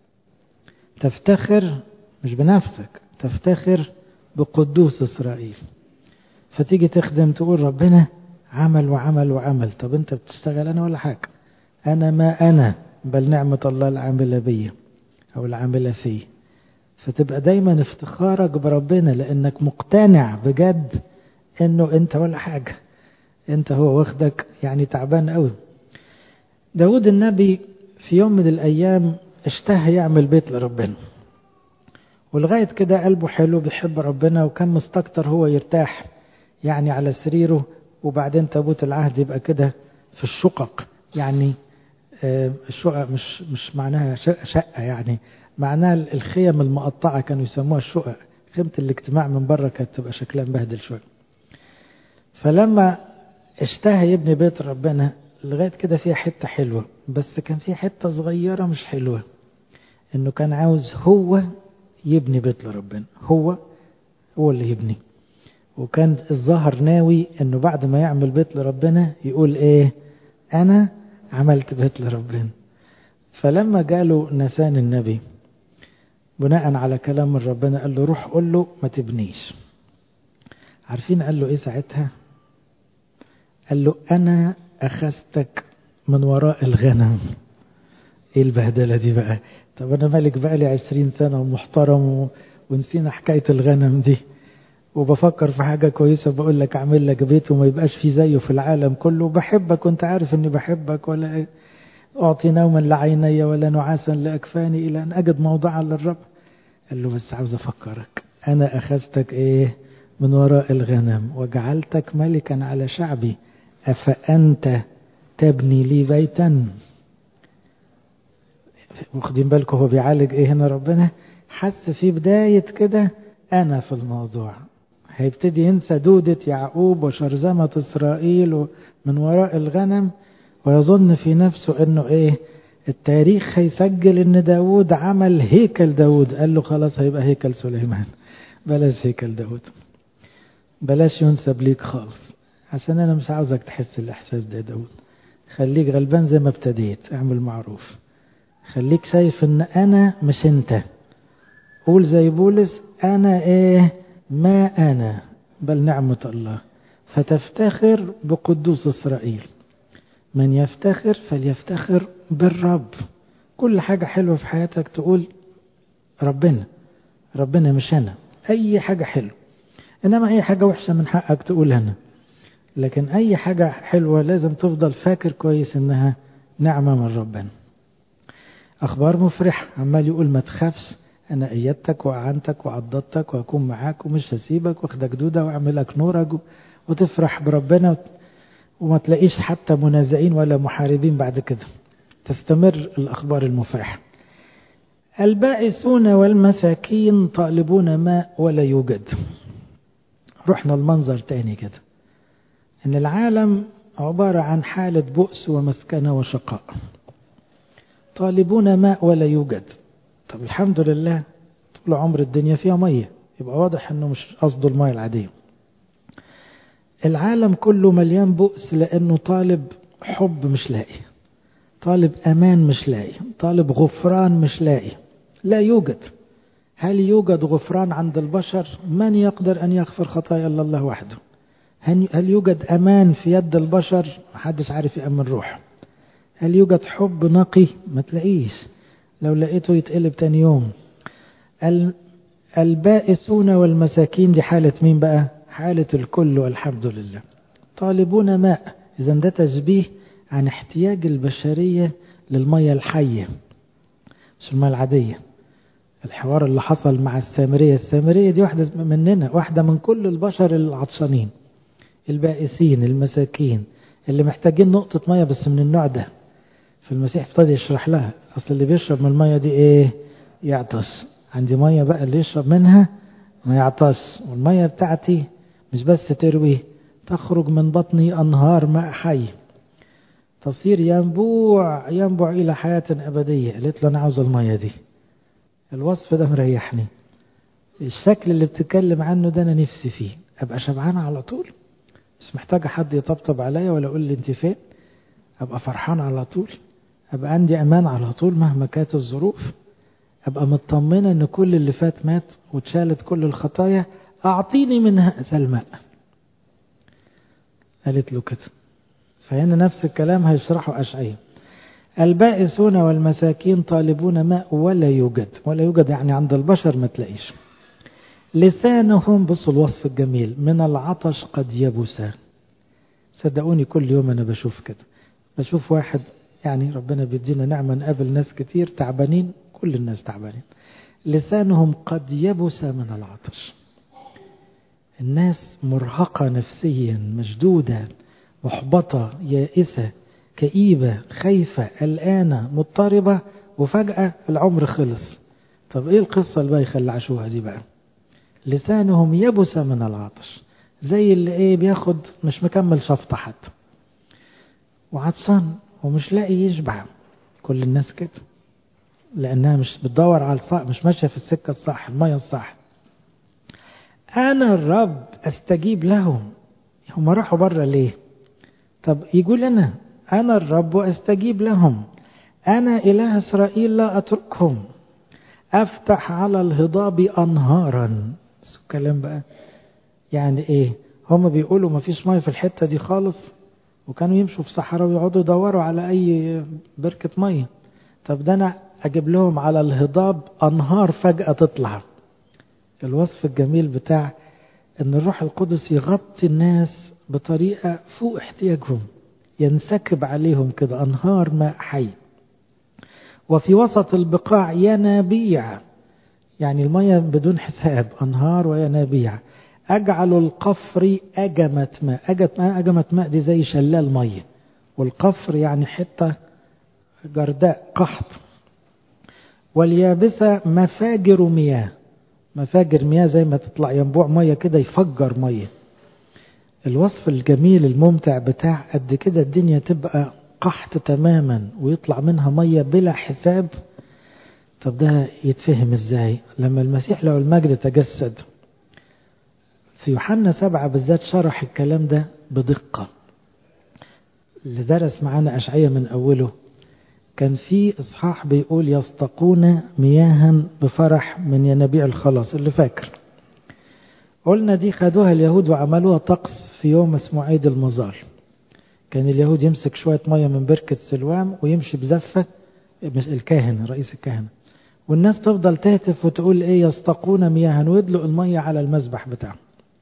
تفتخر مش بنفسك، تفتخر بقدوس اسرائيل. فتيجي تخدم تقول ربنا عمل وعمل وعمل. طب انت بتشتغل؟ انا ولا حاجة، انا ما انا بل نعمة الله العاملة بي او العاملة فيه. فتبقى دايما افتخارك بربنا لأنك مقتنع بجد إنه أنت ولا حاجة، أنت هو واخدك يعني تعبان قوي. داود النبي في يوم من الأيام اشتهى يعمل بيت لربنا، ولغاية كده قلبه حلو بيحب ربنا، وكان مستكتر هو يرتاح يعني على سريره، وبعدين تابوت العهد يبقى كده في الشقق. يعني الشقق مش معناها شقة، يعني معناها الخيم المقطعة كانوا يسموها الشقق. خيمة الاجتماع من بره كانت تبقى شكلها مبهدل شوية. فلما اشتهى يبني بيت ربنا لغاية كده فيها حتة حلوة، بس كان فيها حتة صغيرة مش حلوة، انه كان عاوز هو يبني بيت لربنا، هو اللي يبني. وكان الظاهر ناوي انه بعد ما يعمل بيت لربنا يقول ايه؟ انا عملت بيت لربنا. فلما جاله نسان النبي بناء على كلام من ربنا قال له روح قول له ما تبنيش. عارفين قال له ايه ساعتها؟ قال له انا اخذتك من وراء الغنم. ايه البهدلة دي بقى؟ طب انا ملك بقالي 20 سنة ومحترم ونسينا حكاية الغنم دي، وبفكر في حاجة كويسة بقول لك اعمل لك بيت وما يبقاش فيه زيه في العالم كله، بحبك وانت عارف اني بحبك، ولا اعطي نوما لعيني ولا نعاسا لاكفاني الى ان اجد موضعا للرب. قال له بس عاوز افكرك، انا اخذتك ايه؟ من وراء الغنم وجعلتك ملكا على شعبي، افانت تبني لي بيتا. واخدين بالكم هو بيعالج ايه هنا؟ ربنا حس في بداية كده انا في الموضوع، هيبتدي ينسى دودة يعقوب وشرذمة اسرائيل من وراء الغنم، ويظن في نفسه انه ايه؟ التاريخ هيسجل ان داود عمل هيكل داود. قال له خلاص هيبقى هيكل سليمان، بلاش هيكل داود، بلاش ينسب ليك خالص، عشان انا مش عاوزك تحس الاحساس ده داود. خليك غلبان زي ما ابتديت، اعمل معروف، خليك شايف ان انا مش انت. قول زي بولس انا ايه؟ ما انا بل نعمة الله، فتفتخر بقدوس اسرائيل. من يفتخر فليفتخر بالرب. كل حاجة حلوة في حياتك تقول ربنا مش أنا. أي حاجة حلوة، إنما أي حاجة وحشة من حقك تقول أنا. لكن أي حاجة حلوة لازم تفضل فاكر كويس إنها نعمة من ربنا. أخبار مفرحة، عمال يقول ما تخافش، أنا أيدتك وأعنتك وعضدتك وأكون معاك ومش هسيبك، واخدك دودة وأعملك نورك، وتفرح بربنا وما تلاقيش حتى منازعين ولا محاربين بعد كده. تستمر الأخبار المفرحة. البائسون والمساكين طالبون ماء ولا يوجد. رحنا المنظر تاني كده، إن العالم عبارة عن حالة بؤس ومسكنة وشقاء. طالبون ماء ولا يوجد. طب الحمد لله طول عمر الدنيا فيها مية، يبقى واضح إنه مش قصده المية العادية. العالم كله مليان بؤس لأنه طالب حب مش لاقي، طالب أمان مش لاقي، طالب غفران مش لاقي. لا يوجد. هل يوجد غفران عند البشر؟ من يقدر أن يغفر خطايا إلا الله وحده. هل يوجد أمان في يد البشر؟ محدش عارف يأمن روحه. هل يوجد حب نقي؟ ما تلاقيش، لو لقيته يتقلب تاني يوم. البائسون والمساكين دي حالة مين بقى؟ حالة الكل والحمد لله. طالبون ماء، إذا ده تشبيه عن احتياج البشرية للمية الحية مش المية العادية. الحوار اللي حصل مع السامرية دي واحدة مننا، واحدة من كل البشر العطشانين البائسين المساكين اللي محتاجين نقطة مية بس من النوع ده. فالمسيح ابتدى يشرح لها أصل اللي بيشرب من المية دي إيه؟ يعطش. عندي مية بقى اللي يشرب منها ما يعطش، والمية بتاعتي مش بس تروي، تخرج من بطني أنهار ماء حي تصير ينبوع إلى حياة أبدية. قالت له أنا عاوز المية دي. الوصف ده مريحني، الشكل اللي بتتكلم عنه ده أنا نفسي فيه، أبقى شبعانة على طول، مش محتاجة حد يطبطب عليا ولا أقول لي أنت فين، أبقى فرحان على طول، أبقى عندي أمان على طول مهما كانت الظروف، أبقى مطمنة أن كل اللي فات مات واتشالت كل الخطايا، أعطيني من هذا الماء. قالت له كده. فهنا نفس الكلام هيشرحه أشعياء. البائسون والمساكين طالبون ماء ولا يوجد. ولا يوجد يعني عند البشر ما تلاقيش. لسانهم، بصوا الوصف الجميل، من العطش قد يبس. صدقوني كل يوم أنا بشوف كده، بشوف واحد يعني ربنا بيدينا نعمة نقابل ناس كتير تعبانين، كل الناس تعبانين، لسانهم قد يبس من العطش. الناس مرهقة نفسيا، مشدودة، محبطة، يائسة، كئيبة، خايفة، قلقانة، مضطربة، وفجأة العمر خلص. طب ايه القصة اللي بقى يخلعشوها دي بقى؟ لسانهم يبس من العطش، زي اللي ايه بياخد مش مكمل شفطة حتى، وعطشان ومش لاقي يشبع. كل الناس كده، لانها مش بتدور على الصح، مش ماشية في السكة الصح، المية الصح. انا الرب استجيب لهم. هم راحوا بره ليه؟ طب يقول انا الرب استجيب لهم، انا اله اسرائيل لا اتركهم، افتح على الهضاب انهارا. الكلام بقى يعني ايه؟ هم بيقولوا ما فيش ميه في الحتة دي خالص، وكانوا يمشوا في صحراء ويقعدوا يدوروا على اي بركة ميه. طب ده انا اجيب لهم على الهضاب انهار فجأة تطلع. الوصف الجميل بتاع ان الروح القدس يغطي الناس بطريقة فوق احتياجهم، ينسكب عليهم كده انهار ماء حي. وفي وسط البقاع ينابيع، يعني المية بدون حساب، انهار وينابيع. اجعل القفر اجمة ماء. اجمة ماء دي زي شلال مية، والقفر يعني حتة جرداء قحط. واليابسة مفاجر مياه. مفاجر مياه زي ما تطلع ينبوع مية كده يفجر مية. الوصف الجميل الممتع بتاع قد كده الدنيا تبقى قحط تماما ويطلع منها مية بلا حساب. طب ده يتفهم ازاي؟ لما المسيح له المجد تجسد في يوحنا 7 بالذات شرح الكلام ده بدقة. اللي درس معانا أشعية من أوله كان في إصحاح بيقول يستقون مياها بفرح من ينابيع الخلاص. اللي فاكر قلنا دي خدوها اليهود وعملوها طقس في يوم اسمه عيد المظال. كان اليهود يمسك شوية مية من بركة سلوام ويمشي بزفة، الكاهن رئيس الكهنة، والناس تفضل تهتف وتقول ايه يستقون مياها، ويدلق المية على المذبح بتاعه.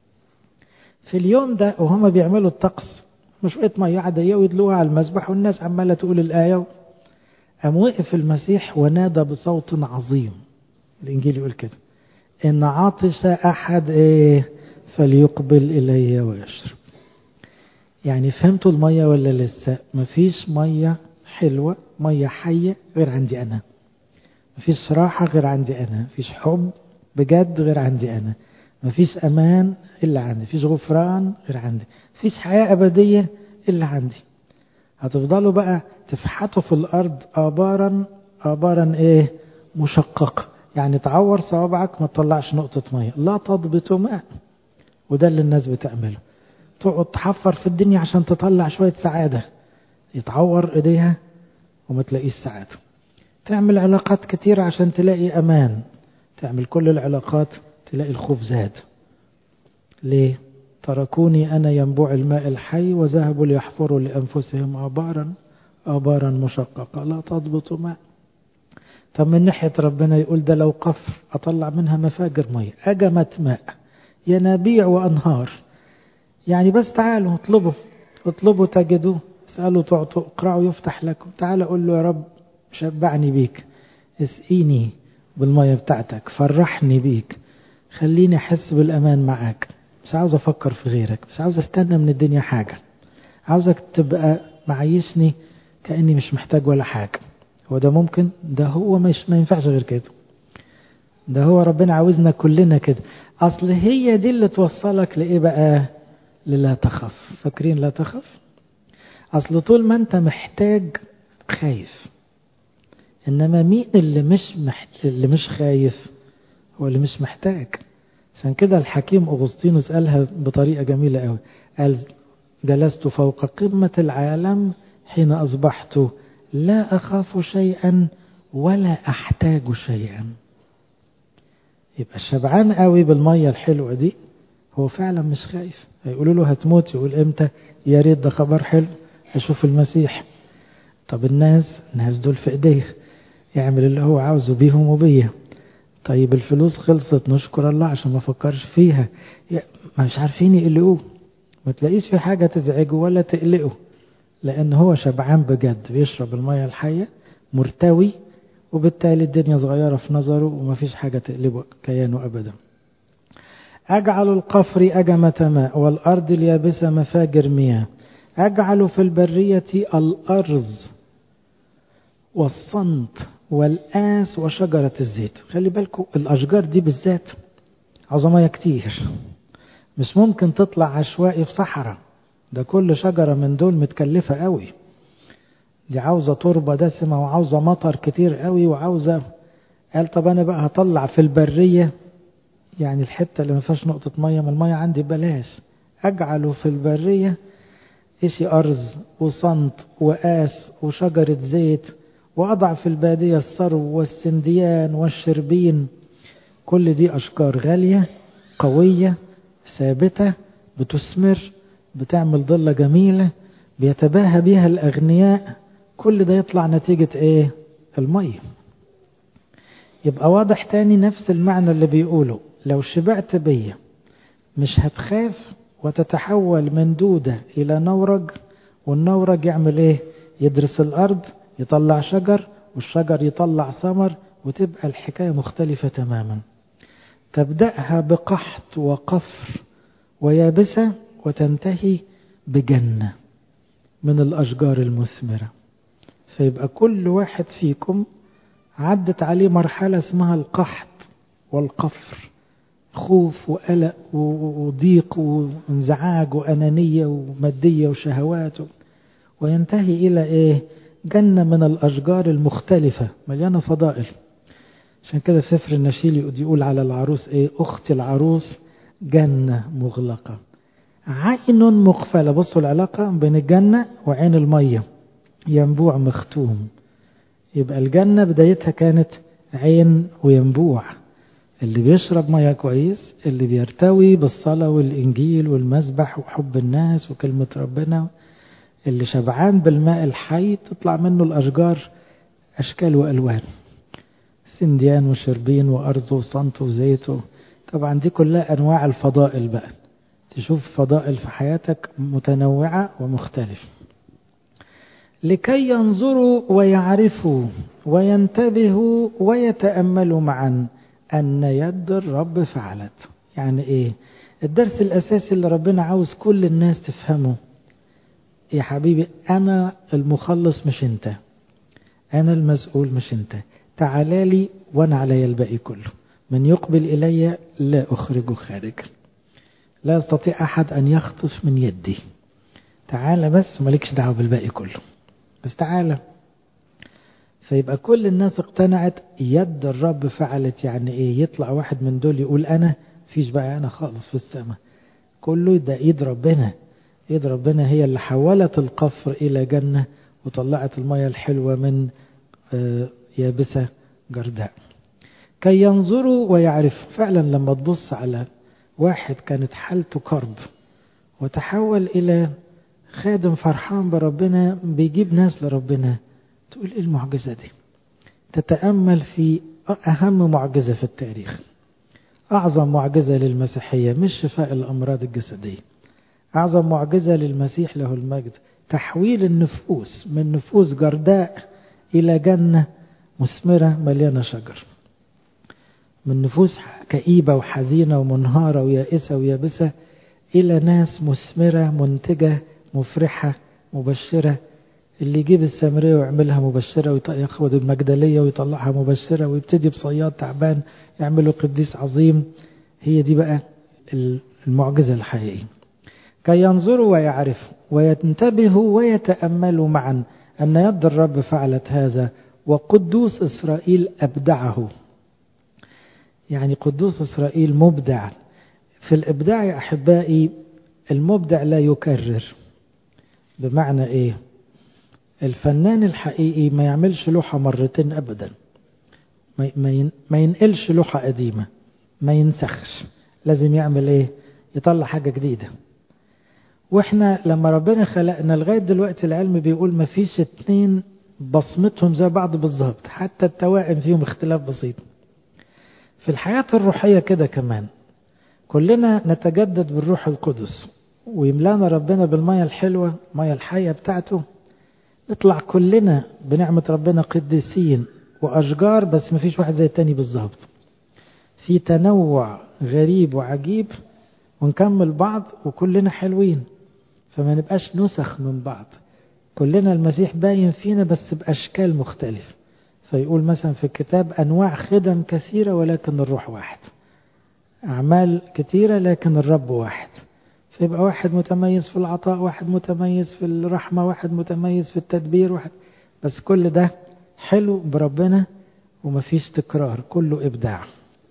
في اليوم ده وهم بيعملوا الطقس شوية مية عادية ويدلقوها على المذبح، والناس عمالة تقول الآية. قام وقف المسيح ونادى بصوت عظيم، الإنجيل يقول كده، إن عطش أحد إيه فليقبل إلي ويشرب. يعني فهمتوا المية ولا لسه؟ مفيش مية حلوة مية حية غير عندي أنا. مفيش راحة غير عندي أنا. مفيش حب بجد غير عندي أنا. مفيش أمان إلا عندي. مفيش غفران غير عندي. مفيش حياة أبدية إلا عندي. هتفضلوا بقى تفحطوا في الأرض آبارا آبارا إيه مشققة، يعني تعور صوابعك ما تطلعش نقطة مية، لا تضبط ماء. وده اللي الناس بتعمله، تقعد تحفر في الدنيا عشان تطلع شوية سعادة، يتعور إيديها وما تلاقيش سعادة. تعمل علاقات كتير عشان تلاقي أمان، تعمل كل العلاقات تلاقي الخوف زاد. ليه؟ تركوني أنا ينبوع الماء الحي وذهبوا ليحفروا لأنفسهم آبارا آبارا مشققة لا تضبط ماء. طب من ناحية ربنا يقول ده لو قفر أطلع منها مفاجر مية، أجمت ماء، ينابيع وأنهار. يعني بس تعالوا اطلبوا تجدوه، اسألوا تعطوا، اقرأوا يفتح لكم. تعالوا قول له يا رب شبعني بيك، اسقيني بالمية بتاعتك، فرحني بيك، خليني أحس بالأمان معاك. مش عاوز أفكر في غيرك، مش عاوز أستنى من الدنيا حاجة، عاوزك تبقى معيشني كأني مش محتاج ولا حاجة. هو ده ممكن؟ ده هو ما ينفعش غير كده. ده هو ربنا عاوزنا كلنا كده. أصل هي دي اللي توصلك لإيه بقى؟ للا تخف. فاكرين لا تخف؟ أصل طول ما أنت محتاج خايف، إنما مين اللي مش خايف؟ هو اللي مش محتاج. عشان كده الحكيم أغسطينوس قالها بطريقة جميلة قوي، قال جلست فوق قمة العالم حين أصبحت لا أخاف شيئا ولا أحتاج شيئا. يبقى الشبعان قوي بالمية الحلوة دي هو فعلا مش خايف. هيقولوا له هتموت، يقول امتى؟ يا ريت ده خبر حلو، أشوف المسيح. طب الناس دول في ايديه، يعمل اللي هو عاوزه بيهم وبيه. طيب الفلوس خلصت، نشكر الله عشان ما فكرش فيها. مش عارفين يقلقوه، ما تلاقيش في حاجة تزعجه ولا تقلقه، لأن هو شبعان بجد، بيشرب المية الحية، مرتوي، وبالتالي الدنيا صغيرة في نظره وما فيش حاجة تقلبه كيانه أبدا. أجعل القفر أجمة ماء والأرض اليابسة مفاجر مياه. أجعل في البرية الأرز والصنت والآس وشجرة الزيت. خلي بالكم الأشجار دي بالذات عظمية كتير، مش ممكن تطلع عشوائي في صحراء، ده كل شجرة من دول متكلفة قوي، دي عاوزة تربة دسمة وعاوزة مطر كتير قوي وعاوزة. قال طب أنا بقى هطلع في البرية، يعني الحتة اللي ما فيهاش نقطة مية، من المية عندي بلاش، أجعله في البرية إشي أرز وصنت وآس وشجرة زيت، وأضع في البادية الثرو والسنديان والشربين. كل دي أشجار غالية قوية ثابتة بتثمر، بتعمل ضلة جميلة بيتباهى بيها الأغنياء. كل ده يطلع نتيجة إيه؟ المية. يبقى واضح تاني نفس المعنى اللي بيقوله، لو شبعت بيا مش هتخاف وتتحول من دودة إلى نورج، والنورج يعمل إيه؟ يدرس الأرض، يطلع شجر، والشجر يطلع ثمر، وتبقى الحكاية مختلفة تماما. تبدأها بقحط وقفر ويابسة، وتنتهي بجنة من الأشجار المثمرة. فيبقى كل واحد فيكم عدت عليه مرحلة اسمها القحط والقفر، خوف وقلق وضيق وانزعاج وأنانية ومادية وشهوات، وينتهي إلى إيه؟ جنة من الأشجار المختلفة مليانة فضائل. عشان كده سفر النشيد يقول على العروس إيه؟ أخت العروس جنة مغلقة عين مقفلة. بصوا العلاقة بين الجنة وعين المية، ينبوع مختوم. يبقى الجنة بدايتها كانت عين وينبوع، اللي بيشرب مية كويس، اللي بيرتوي بالصلاة والإنجيل والمسبح وحب الناس وكلمة ربنا، اللي شبعان بالماء الحي، تطلع منه الأشجار أشكال وألوان، سنديان وشربين وأرز وصنت وزيت. طبعا دي كلها أنواع الفضائل بقى، تشوف فضائل في حياتك متنوعة ومختلفة. لكي ينظروا ويعرفوا وينتبهوا ويتأملوا معا أن يد الرب فعلت. يعني إيه؟ الدرس الأساسي اللي ربنا عاوز كل الناس تفهمه، يا حبيبي أنا المخلص مش أنت، أنا المسؤول مش أنت، تعال لي وأنا علي الباقي كله. من يقبل إلي لا أخرجه خارجا، لا يستطيع أحد أن يخطف من يدي. تعال بس ومالكش دعوة بالباقي كله، بس تعال. فيبقى كل الناس اقتنعت يد الرب فعلت. يعني ايه؟ يطلع واحد من دول يقول انا فيش بقى انا خالص في السماء، كله ده ايد ربنا. ايد ربنا هي اللي حولت القفر الى جنة وطلعت المياه الحلوة من يابسة جرداء. كي ينظروا ويعرفوا. فعلا لما تبص على واحد كانت حالته كرب وتحول الى خادم فرحان بربنا بيجيب ناس لربنا، تقول ايه المعجزة دي؟ تتأمل في أهم معجزة في التاريخ، أعظم معجزة للمسيحية، مش شفاء الأمراض الجسدية، أعظم معجزة للمسيح له المجد، تحويل النفوس من نفوس جرداء إلى جنة مثمرة مليانة شجر، من نفوس كئيبة وحزينة ومنهارة ويائسة ويابسة إلى ناس مثمرة منتجة مفرحة مبشرة. اللي يجيب السامرية ويعملها مبشرة، وياخد المجدلية ويطلعها مبشرة، ويبتدي بصياد تعبان يعمله قديس عظيم. هي دي بقى المعجزة الحقيقية. كي ينظروا ويعرفوا وينتبهوا ويتأملوا معا أن يد الرب فعلت هذا وقدوس إسرائيل أبدعه. يعني قدوس إسرائيل مبدع. في الإبداع يا أحبائي المبدع لا يكرر. بمعنى إيه؟ الفنان الحقيقي ما يعملش لوحة مرتين أبدا، ما ينقلش لوحة قديمة، ما ينسخش، لازم يعمل إيه؟ يطلع حاجة جديدة. وإحنا لما ربنا خلقنا لغاية دلوقتي العلم بيقول ما فيش 2 بصمتهم زي بعض بالظبط، حتى التوائم فيهم اختلاف بسيط. في الحياة الروحية كده كمان كلنا نتجدد بالروح القدس، ويملانا ربنا بالمية الحلوة، مية الحية بتاعته، نطلع كلنا بنعمة ربنا قديسين وأشجار، بس مفيش واحد زي التاني بالظبط، في تنوع غريب وعجيب، ونكمل بعض وكلنا حلوين، فما نبقاش نسخ من بعض، كلنا المسيح باين فينا بس بأشكال مختلفة. فيقول مثلا في الكتاب أنواع خدم كثيرة ولكن الروح واحد، أعمال كثيرة لكن الرب واحد، فيبقى واحد متميز في العطاء، واحد متميز في الرحمة، واحد متميز في التدبير، واحد، بس كل ده حلو بربنا ومفيش تكرار، كله إبداع.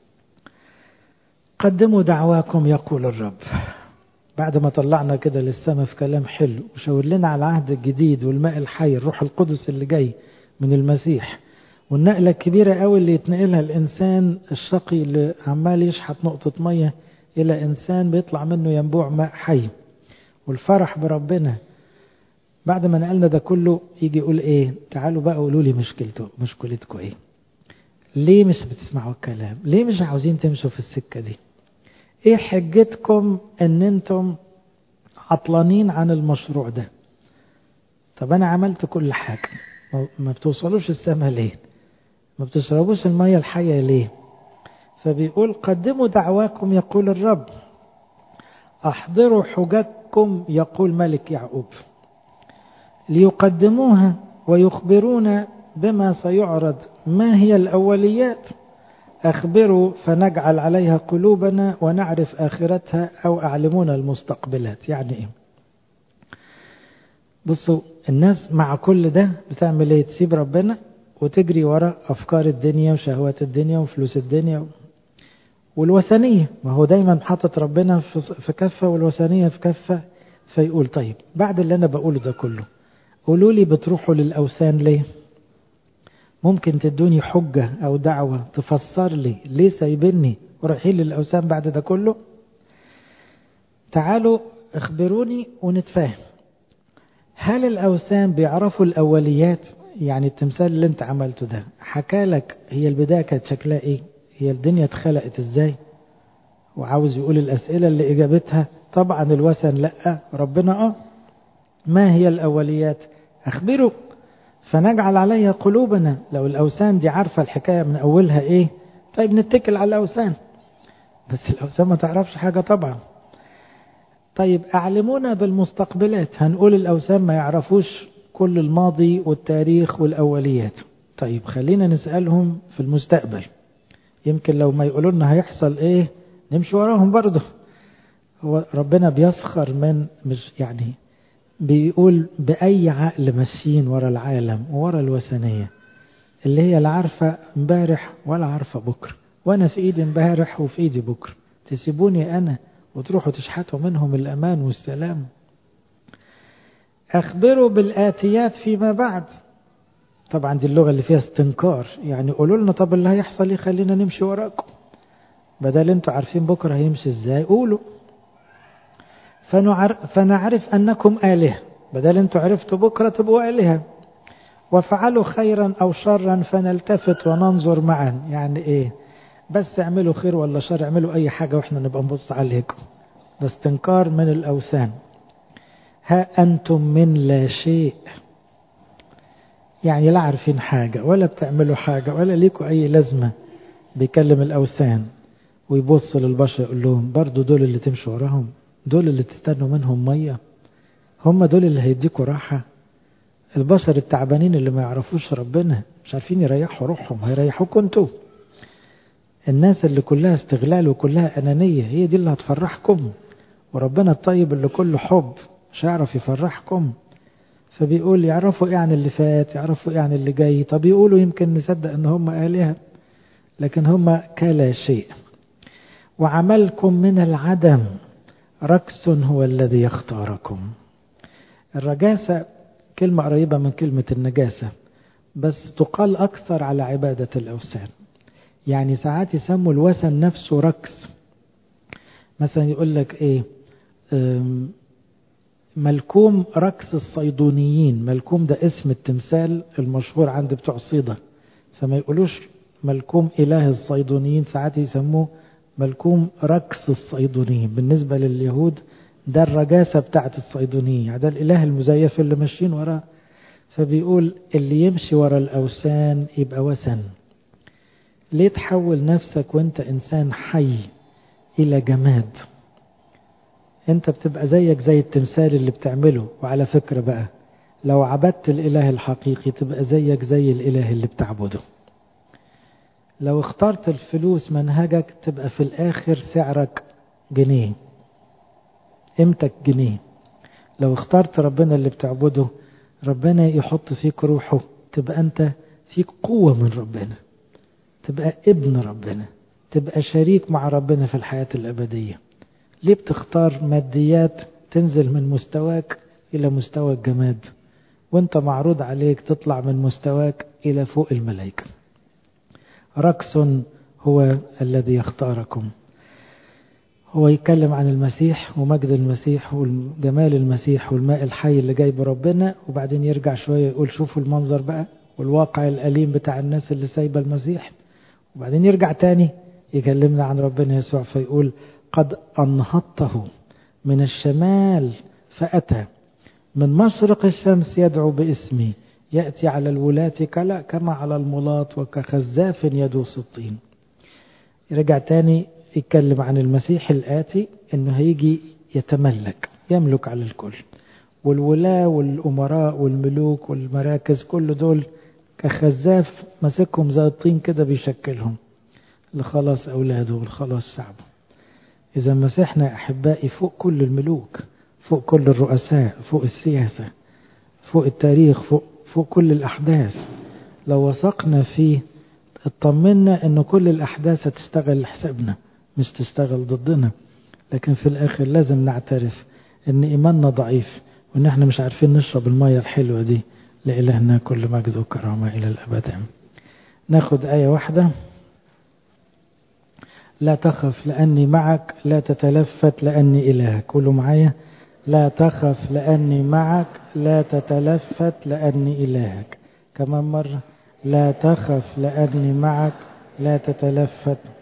قدموا دعواكم يقول الرب. بعد ما طلعنا كده للسماء في كلام حلو وشاور لنا على العهد الجديد والماء الحي الروح القدس اللي جاي من المسيح، والنقلة الكبيرة قوي اللي يتنقلها الإنسان الشقي اللي عمال يشحت نقطة مية إلى إنسان بيطلع منه ينبوع ماء حي، والفرح بربنا. بعد ما نقلنا ده كله يجي يقول إيه؟ تعالوا بقى قولوا لي مشكلتكم إيه؟ ليه مش بتسمعوا الكلام؟ ليه مش عاوزين تمشوا في السكة دي؟ إيه حجتكم إن أنتم عطلانين عن المشروع ده؟ طب أنا عملت كل حاجة، ما بتوصلوش السماء ليه؟ ما بتشربوش المية الحية ليه؟ فبيقول قدموا دعواكم يقول الرب، احضروا حججكم يقول ملك يعقوب، ليقدموها ويخبرون بما سيعرض. ما هي الأوليات؟ أخبروا فنجعل عليها قلوبنا ونعرف آخرتها، أو أعلمونا المستقبلات. يعني إيه؟ بصوا، الناس مع كل ده بتعمل إيه؟ تسيب ربنا وتجري وراء أفكار الدنيا وشهوات الدنيا وفلوس الدنيا والوثنية. ما هو دايما حاطط ربنا في كفة والوثنية في كفة. فيقول طيب بعد اللي أنا بقوله ده كله قولوا لي بتروحوا للأوثان ليه؟ ممكن تدوني حجة أو دعوة تفسر لي ليه سايبني ورايحين للأوثان بعد ده كله؟ تعالوا اخبروني ونتفاهم. هل الأوثان بيعرفوا الأوليات؟ يعني التمثال اللي انت عملته ده حكالك هي البداية كانت شكلها ايه؟ هي الدنيا اتخلقت ازاي؟ وعاوز يقول الأسئلة اللي إجابتها طبعا الوثن لأ، ربنا ما هي الأوليات؟ أخبروا فنجعل عليها قلوبنا. لو الأوثان دي عارفة الحكاية من أولها إيه، طيب نتكل على الأوثان، بس الأوثان ما تعرفش حاجة طبعا. طيب أعلمونا بالمستقبلات، هنقول الأوثان ما يعرفوش كل الماضي والتاريخ والأوليات. طيب خلينا نسألهم في المستقبل، يمكن لو ما يقولوا لنا هيحصل إيه نمشي وراهم برضه. هو ربنا بيسخر من، مش يعني بيقول بأي عقل ماشيين ورا العالم ورا الوثنية اللي هي لا عارفة امبارح ولا عارفة بكرة، وانا في ايدي امبارح وفي ايدي بكرة، تسيبوني انا وتروحوا تشحتوا منهم الامان والسلام؟ اخبروا بالآتيات فيما بعد. طبعا دي اللغة اللي فيها استنكار، يعني قولوا لنا طب اللي هيحصل ايه خلينا نمشي وراكم، بدل انتوا عارفين بكرة هيمشي ازاي قولوا. فنعرف أنكم آلهة، بدل أنتوا عرفتوا بكرة تبقوا آلهة. وفعلوا خيرا أو شرا فنلتفت وننظر معا. يعني إيه؟ بس اعملوا خير ولا شر، اعملوا أي حاجة وإحنا نبقى نبص عليكم. ده استنكار من الأوثان. ها أنتم من لا شيء، يعني لا عارفين حاجة ولا بتعملوا حاجة ولا ليكوا أي لازمة. بيكلم الأوثان ويبص للبشر يقول لهم برضو دول اللي تمشوا وراهم؟ دول اللي تستنوا منهم مية؟ هم دول اللي هيديكوا راحة؟ البشر التعبانين اللي ما يعرفوش ربنا مش عارفين يريحوا روحهم هيريحوكوا انتوا؟ الناس اللي كلها استغلال وكلها أنانية هي دي اللي هتفرحكم؟ وربنا الطيب اللي كله حب مش هيعرف يفرحكم؟ فبيقول يعرفوا ايه عن اللي فات، يعرفوا ايه عن اللي جاي. طب يقولوا يمكن نصدق ان هم آلهة، لكن هم كلا شيء. وعملكم من العدم ركس هو الذي يختاركم. الرجاسة كلمة قريبة من كلمة النجاسة، بس تقال أكثر على عبادة الأوثان. يعني ساعات يسموا الوثن نفسه ركس. مثلا يقول لك إيه، ملكوم ركس الصيدونيين. ملكوم ده اسم التمثال المشهور عند بتوع صيدا، فما يقولوش ملكوم إله الصيدونيين، ساعات يسموه ملكوم ركس الصيدونيين. بالنسبة لليهود ده الرجاسة بتاعت الصيدونيين، يعني ده الإله المزيف اللي ماشيين وراه. فبيقول اللي يمشي ورا الأوثان يبقى وثن. ليه تحول نفسك وانت إنسان حي إلى جماد؟ انت بتبقى زيك زي التمثال اللي بتعمله. وعلى فكرة بقى، لو عبدت الإله الحقيقي تبقى زيك زي الإله اللي بتعبده. لو اخترت الفلوس منهجك تبقى في الآخر سعرك جنيه، قيمتك جنيه. لو اخترت ربنا اللي بتعبده، ربنا يحط فيك روحه، تبقى انت فيك قوة من ربنا، تبقى ابن ربنا، تبقى شريك مع ربنا في الحياة الأبدية. ليه بتختار ماديات تنزل من مستواك إلى مستوى الجماد، وانت معروض عليك تطلع من مستواك إلى فوق الملائكة؟ ركس هو الذي يختاركم. هو يتكلم عن المسيح ومجد المسيح والجمال المسيح والماء الحي اللي جايب ربنا، وبعدين يرجع شوية يقول شوفوا المنظر بقى والواقع الأليم بتاع الناس اللي سايبة المسيح، وبعدين يرجع تاني يكلمنا عن ربنا يسوع فيقول قد أنهضته من الشمال فأتى، من مشرق الشمس يدعو باسمي، يأتي على الولاة كما على الملاط وكخزاف يدوس الطين. يرجع تاني يتكلم عن المسيح الآتي انه هيجي يتملك، يملك على الكل، والولاة والأمراء والملوك والمراكز كل دول كخزاف مسكهم زي الطين كده بيشكلهم لخلاص أولاده والخلاص شعبه. إذا مسيحنا أحبائي فوق كل الملوك، فوق كل الرؤساء، فوق السياسة، فوق التاريخ، فوق كل الأحداث. لو وثقنا فيه اطمنا أنه كل الأحداث هتشتغل لحسابنا مش تشتغل ضدنا. لكن في الآخر لازم نعترف أن إيماننا ضعيف، وأن احنا مش عارفين نشرب المية الحلوة دي. لإلهنا كل مجد وكرامة إلى الأبد. ناخد آية واحدة. لا تخف لأني معك، لا تتلفت لأني إلهك. قولوا معايا، لا تخف لأني معك، لا تتلفت لأني إلهك. كمان مرة، لا تخف لأني معك، لا تتلفت